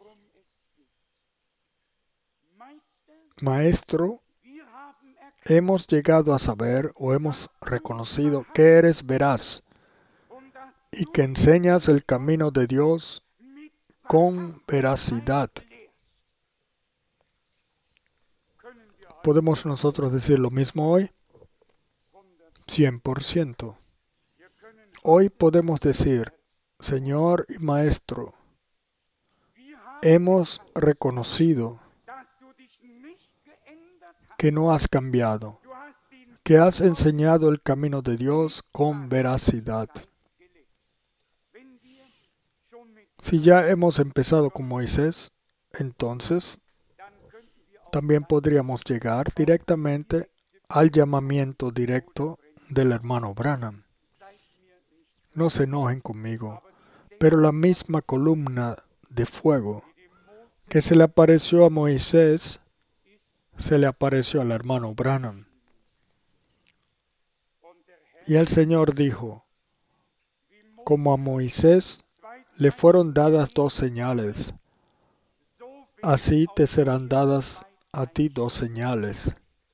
A: Maestro, hemos llegado a saber o hemos reconocido que eres veraz y que enseñas el camino de Dios con veracidad. ¿Podemos nosotros decir lo mismo hoy? 100%. Hoy podemos decir: Señor y Maestro, hemos reconocido que no has cambiado, que has enseñado el camino de Dios con veracidad. Si ya hemos empezado con Moisés, entonces también podríamos llegar directamente al llamamiento directo del hermano Branham. No se enojen conmigo, pero la misma columna de fuego que se le apareció a Moisés, se le apareció al hermano Branham. Y el Señor dijo: como a Moisés le fueron dadas 2 señales, así te serán dadas a ti 2 señales.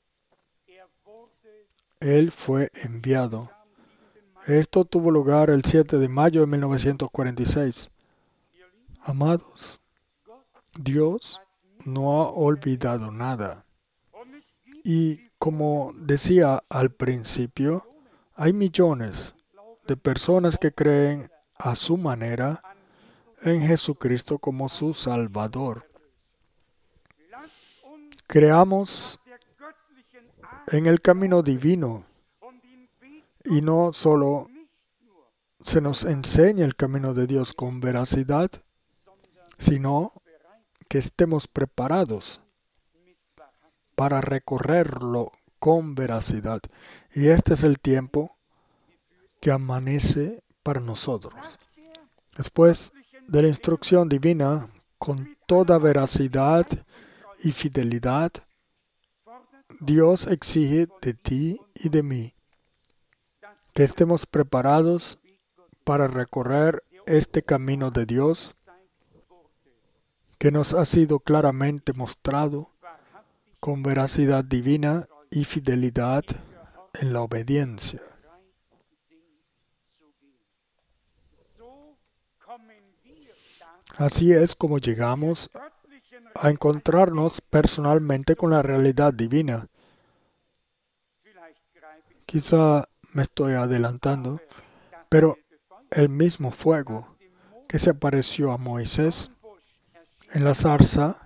A: Él fue enviado. Esto tuvo lugar el 7 de mayo de 1946. Amados, Dios no ha olvidado nada. Y como decía al principio, hay millones de personas que creen a su manera en Jesucristo como su Salvador. Creamos en el camino divino y no solo se nos enseña el camino de Dios con veracidad, sino que estemos preparados para recorrerlo con veracidad. Y este es el tiempo que amanece para nosotros. Después de la instrucción divina, con toda veracidad y fidelidad, Dios exige de ti y de mí que estemos preparados para recorrer este camino de Dios que nos ha sido claramente mostrado con veracidad divina y fidelidad en la obediencia. Así es como llegamos a encontrarnos personalmente con la realidad divina. Quizá me estoy adelantando, pero el mismo fuego que se apareció a Moisés en la zarza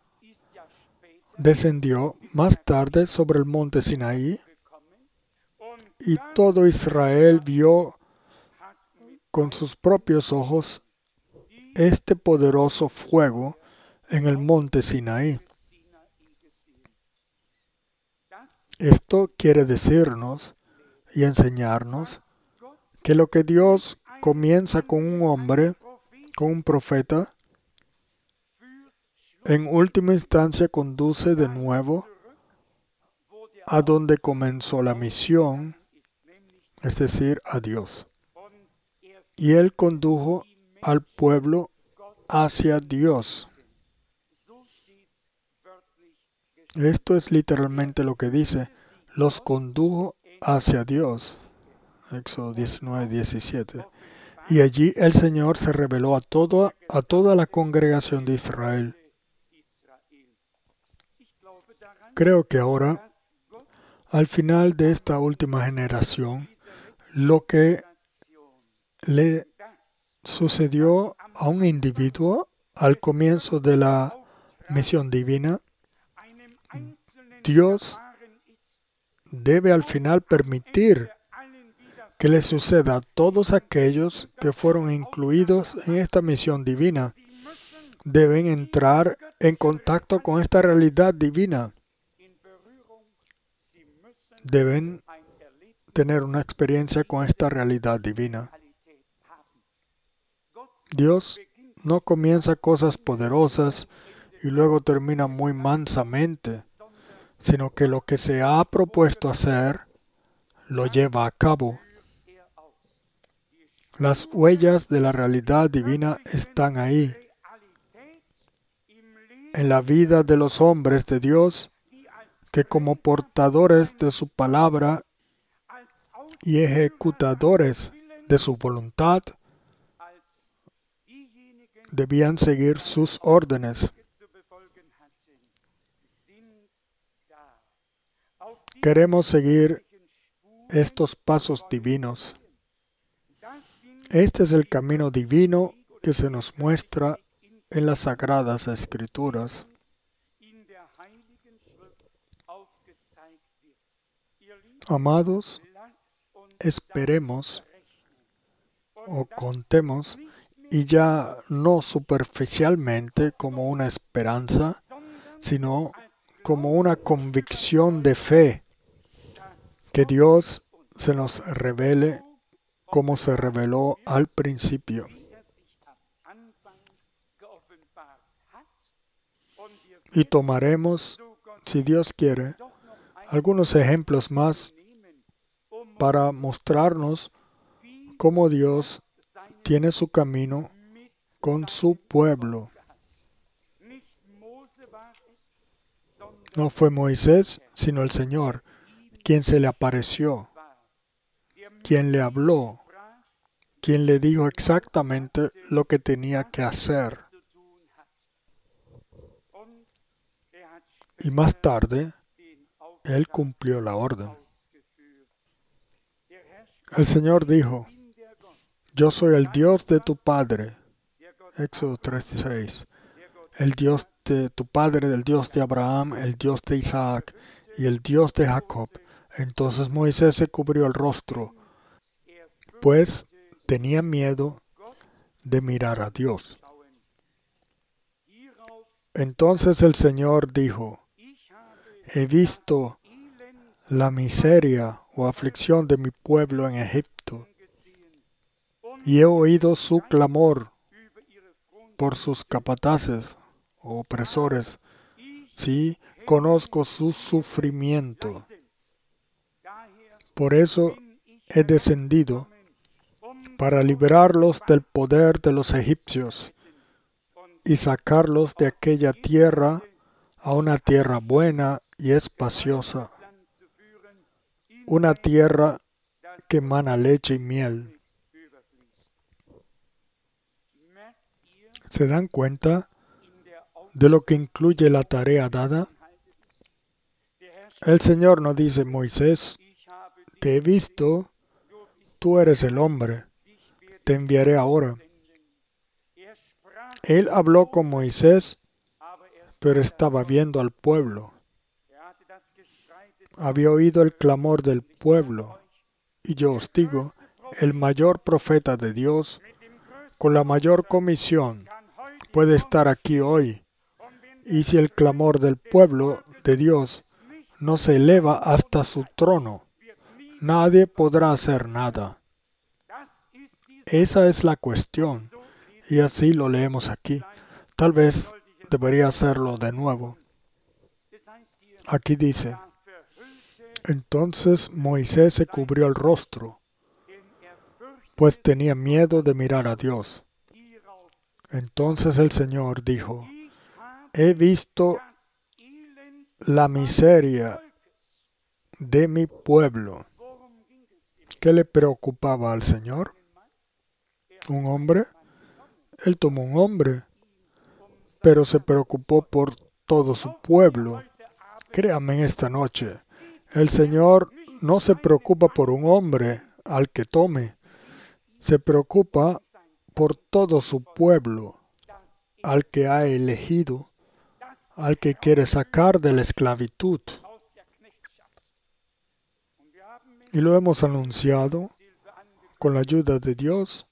A: descendió más tarde sobre el monte Sinaí y todo Israel vio con sus propios ojos este poderoso fuego en el monte Sinaí. Esto quiere decirnos y enseñarnos que lo que Dios comienza con un hombre, con un profeta, en última instancia conduce de nuevo a donde comenzó la misión, es decir, a Dios. Y Él condujo al pueblo hacia Dios. Esto es literalmente lo que dice, los condujo hacia Dios. Éxodo 19, 17. Y allí el Señor se reveló a toda la congregación de Israel. Creo que ahora, al final de esta última generación, lo que le sucedió a un individuo al comienzo de la misión divina, Dios debe al final permitir que le suceda a todos aquellos que fueron incluidos en esta misión divina. Deben entrar en contacto con esta realidad divina. Deben tener una experiencia con esta realidad divina. Dios no comienza cosas poderosas y luego termina muy mansamente, sino que lo que se ha propuesto hacer, lo lleva a cabo. Las huellas de la realidad divina están ahí, en la vida de los hombres de Dios, que como portadores de su palabra y ejecutadores de su voluntad, debían seguir sus órdenes. Queremos seguir estos pasos divinos. Este es el camino divino que se nos muestra en las Sagradas Escrituras. Amados, esperemos o contemos, y ya no superficialmente como una esperanza, sino como una convicción de fe, que Dios se nos revele como se reveló al principio. Y tomaremos, si Dios quiere, algunos ejemplos más para mostrarnos cómo Dios tiene su camino con su pueblo. No fue Moisés, sino el Señor, quien se le apareció, quien le habló, quien le dijo exactamente lo que tenía que hacer. Y más tarde, él cumplió la orden. El Señor dijo, yo soy el Dios de tu padre. Éxodo 3:6. El Dios de tu padre, el Dios de Abraham, el Dios de Isaac y el Dios de Jacob. Entonces Moisés se cubrió el rostro, pues tenía miedo de mirar a Dios. Entonces el Señor dijo, he visto la miseria o aflicción de mi pueblo en Egipto, y he oído su clamor por sus capataces o opresores. Sí, conozco su sufrimiento. Por eso he descendido para librarlos del poder de los egipcios y sacarlos de aquella tierra a una tierra buena y espaciosa, una tierra que emana leche y miel. ¿Se dan cuenta de lo que incluye la tarea dada? El Señor no dice, Moisés, te he visto, tú eres el hombre, te enviaré ahora. Él habló con Moisés, pero estaba viendo al pueblo. Había oído el clamor del pueblo. Y yo os digo, el mayor profeta de Dios, con la mayor comisión, puede estar aquí hoy. Y si el clamor del pueblo de Dios no se eleva hasta su trono, nadie podrá hacer nada. Esa es la cuestión. Y así lo leemos aquí. Tal vez debería hacerlo de nuevo. Aquí dice, entonces Moisés se cubrió el rostro, pues tenía miedo de mirar a Dios. Entonces el Señor dijo, he visto la miseria de mi pueblo. ¿Qué le preocupaba al Señor? ¿Un hombre? Él tomó un hombre, pero se preocupó por todo su pueblo. Créanme en esta noche, el Señor no se preocupa por un hombre al que tome, se preocupa por todo su pueblo, al que ha elegido, al que quiere sacar de la esclavitud. Y lo hemos anunciado con la ayuda de Dios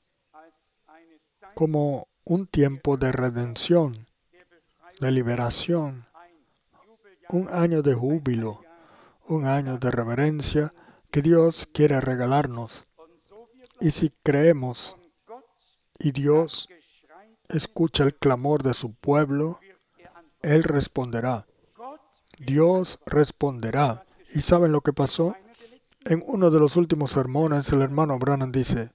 A: como un tiempo de redención, de liberación, un año de júbilo, un año de reverencia que Dios quiere regalarnos. Y si creemos y Dios escucha el clamor de su pueblo, Él responderá. Dios responderá. ¿Y saben lo que pasó? En uno de los últimos sermones, el hermano Branham dice,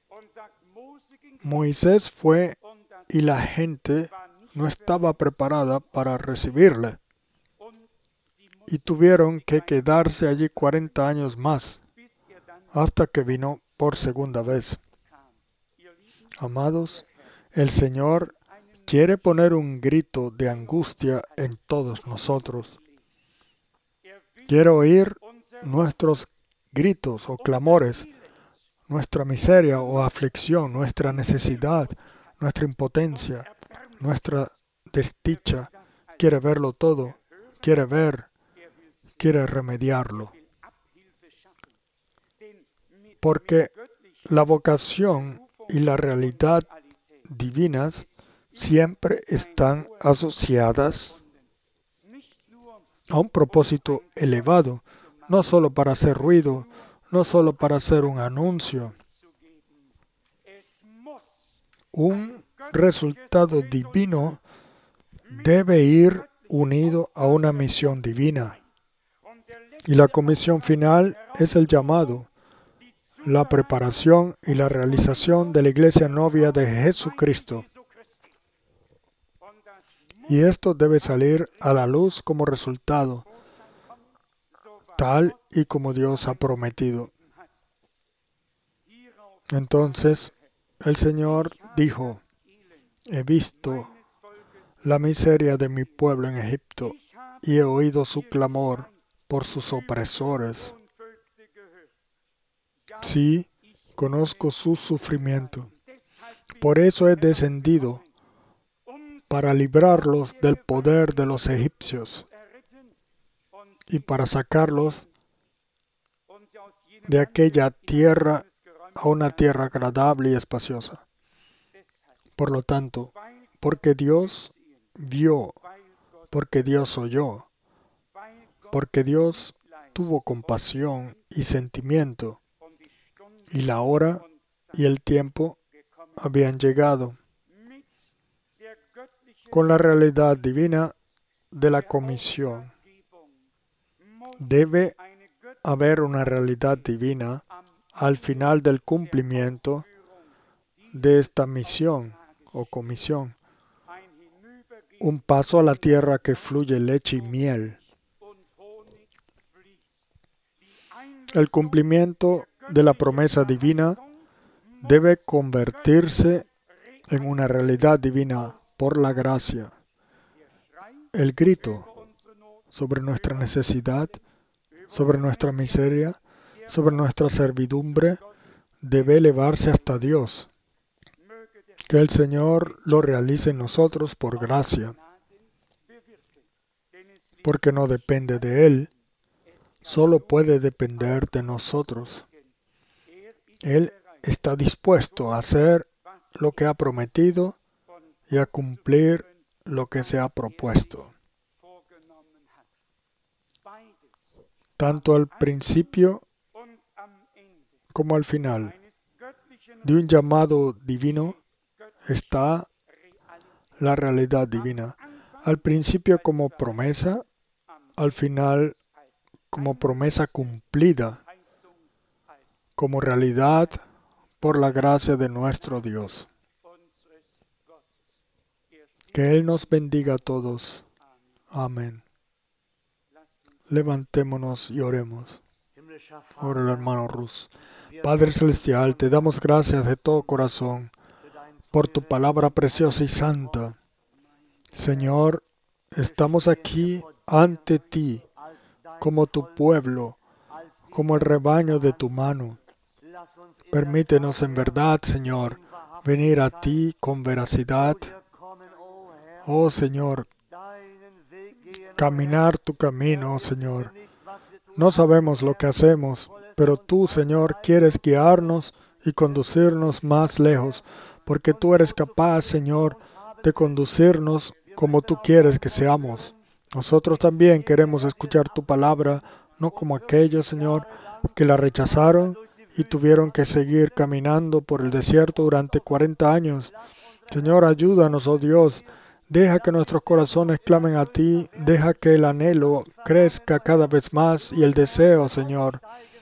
A: Moisés fue y la gente no estaba preparada para recibirle. Y tuvieron que quedarse allí 40 años más, hasta que vino por segunda vez. Amados, el Señor quiere poner un grito de angustia en todos nosotros. Quiere oír nuestros gritos o clamores, nuestra miseria o aflicción, nuestra necesidad, nuestra impotencia, nuestra desdicha. Quiere verlo todo, quiere remediarlo. Porque la vocación y la realidad divinas siempre están asociadas a un propósito elevado, no solo para hacer ruido, no solo para hacer un anuncio. Un resultado divino debe ir unido a una misión divina. Y la comisión final es el llamado, la preparación y la realización de la iglesia novia de Jesucristo. Y esto debe salir a la luz como resultado, tal y como Dios ha prometido. Entonces, el Señor dijo, he visto la miseria de mi pueblo en Egipto y he oído su clamor por sus opresores. Sí, conozco su sufrimiento. Por eso he descendido para librarlos del poder de los egipcios y para sacarlos de aquella tierra a una tierra agradable y espaciosa. Por lo tanto, porque Dios vio, porque Dios oyó, porque Dios tuvo compasión y sentimiento, y la hora y el tiempo habían llegado. Con la realidad divina de la comisión, debe haber una realidad divina al final del cumplimiento de esta misión o comisión. Un paso a la tierra que fluye leche y miel. El cumplimiento de la promesa divina debe convertirse en una realidad divina por la gracia. El grito sobre nuestra necesidad, sobre nuestra miseria, sobre nuestra servidumbre, debe elevarse hasta Dios. Que el Señor lo realice en nosotros por gracia, porque no depende de Él, solo puede depender de nosotros. Él está dispuesto a hacer lo que ha prometido y a cumplir lo que se ha propuesto. Tanto al principio como al final de un llamado divino está la realidad divina. Al principio como promesa, al final como promesa cumplida, como realidad por la gracia de nuestro Dios. Que Él nos bendiga a todos. Amén. Levantémonos y oremos. Ora el hermano Rus. Padre Celestial, te damos gracias de todo corazón por tu palabra preciosa y santa. Señor, estamos aquí ante ti como tu pueblo, como el rebaño de tu mano. Permítenos en verdad, Señor, venir a ti con veracidad. Oh Señor, caminar tu camino, Señor. No sabemos lo que hacemos, pero tú, Señor, quieres guiarnos y conducirnos más lejos, porque tú eres capaz, Señor, de conducirnos como tú quieres que seamos. Nosotros también queremos escuchar tu palabra, no como aquellos, Señor, que la rechazaron y tuvieron que seguir caminando por el desierto durante 40 años. Señor, ayúdanos, oh Dios. Deja que nuestros corazones clamen a ti. Deja que el anhelo crezca cada vez más y el deseo, Señor.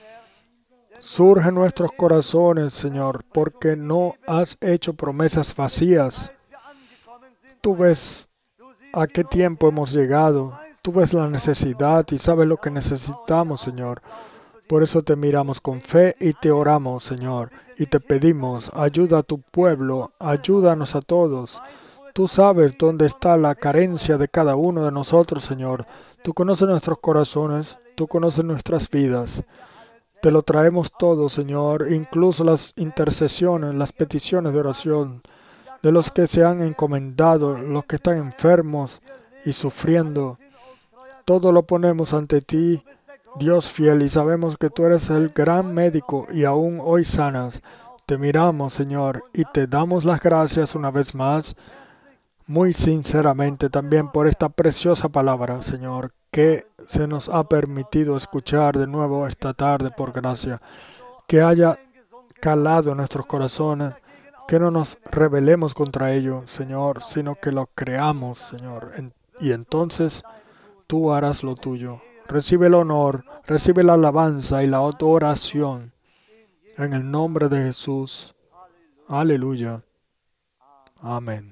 A: Surge en nuestros corazones, Señor, porque no has hecho promesas vacías. Tú ves a qué tiempo hemos llegado. Tú ves la necesidad y sabes lo que necesitamos, Señor. Por eso te miramos con fe y te oramos, Señor. Y te pedimos, ayuda a tu pueblo, ayúdanos a todos. Tú sabes dónde está la carencia de cada uno de nosotros, Señor. Tú conoces nuestros corazones, tú conoces nuestras vidas. Te lo traemos todo, Señor, incluso las intercesiones, las peticiones de oración de los que se han encomendado, los que están enfermos y sufriendo. Todo lo ponemos ante ti, Dios fiel, y sabemos que tú eres el gran médico y aún hoy sanas. Te miramos, Señor, y te damos las gracias una vez más, muy sinceramente también por esta preciosa palabra, Señor, que se nos ha permitido escuchar de nuevo esta tarde por gracia. Que haya calado en nuestros corazones, que no nos rebelemos contra ello, Señor, sino que lo creamos, Señor. Y entonces tú harás lo tuyo. Recibe el honor, recibe la alabanza y la adoración. En el nombre de Jesús. Aleluya. Amén.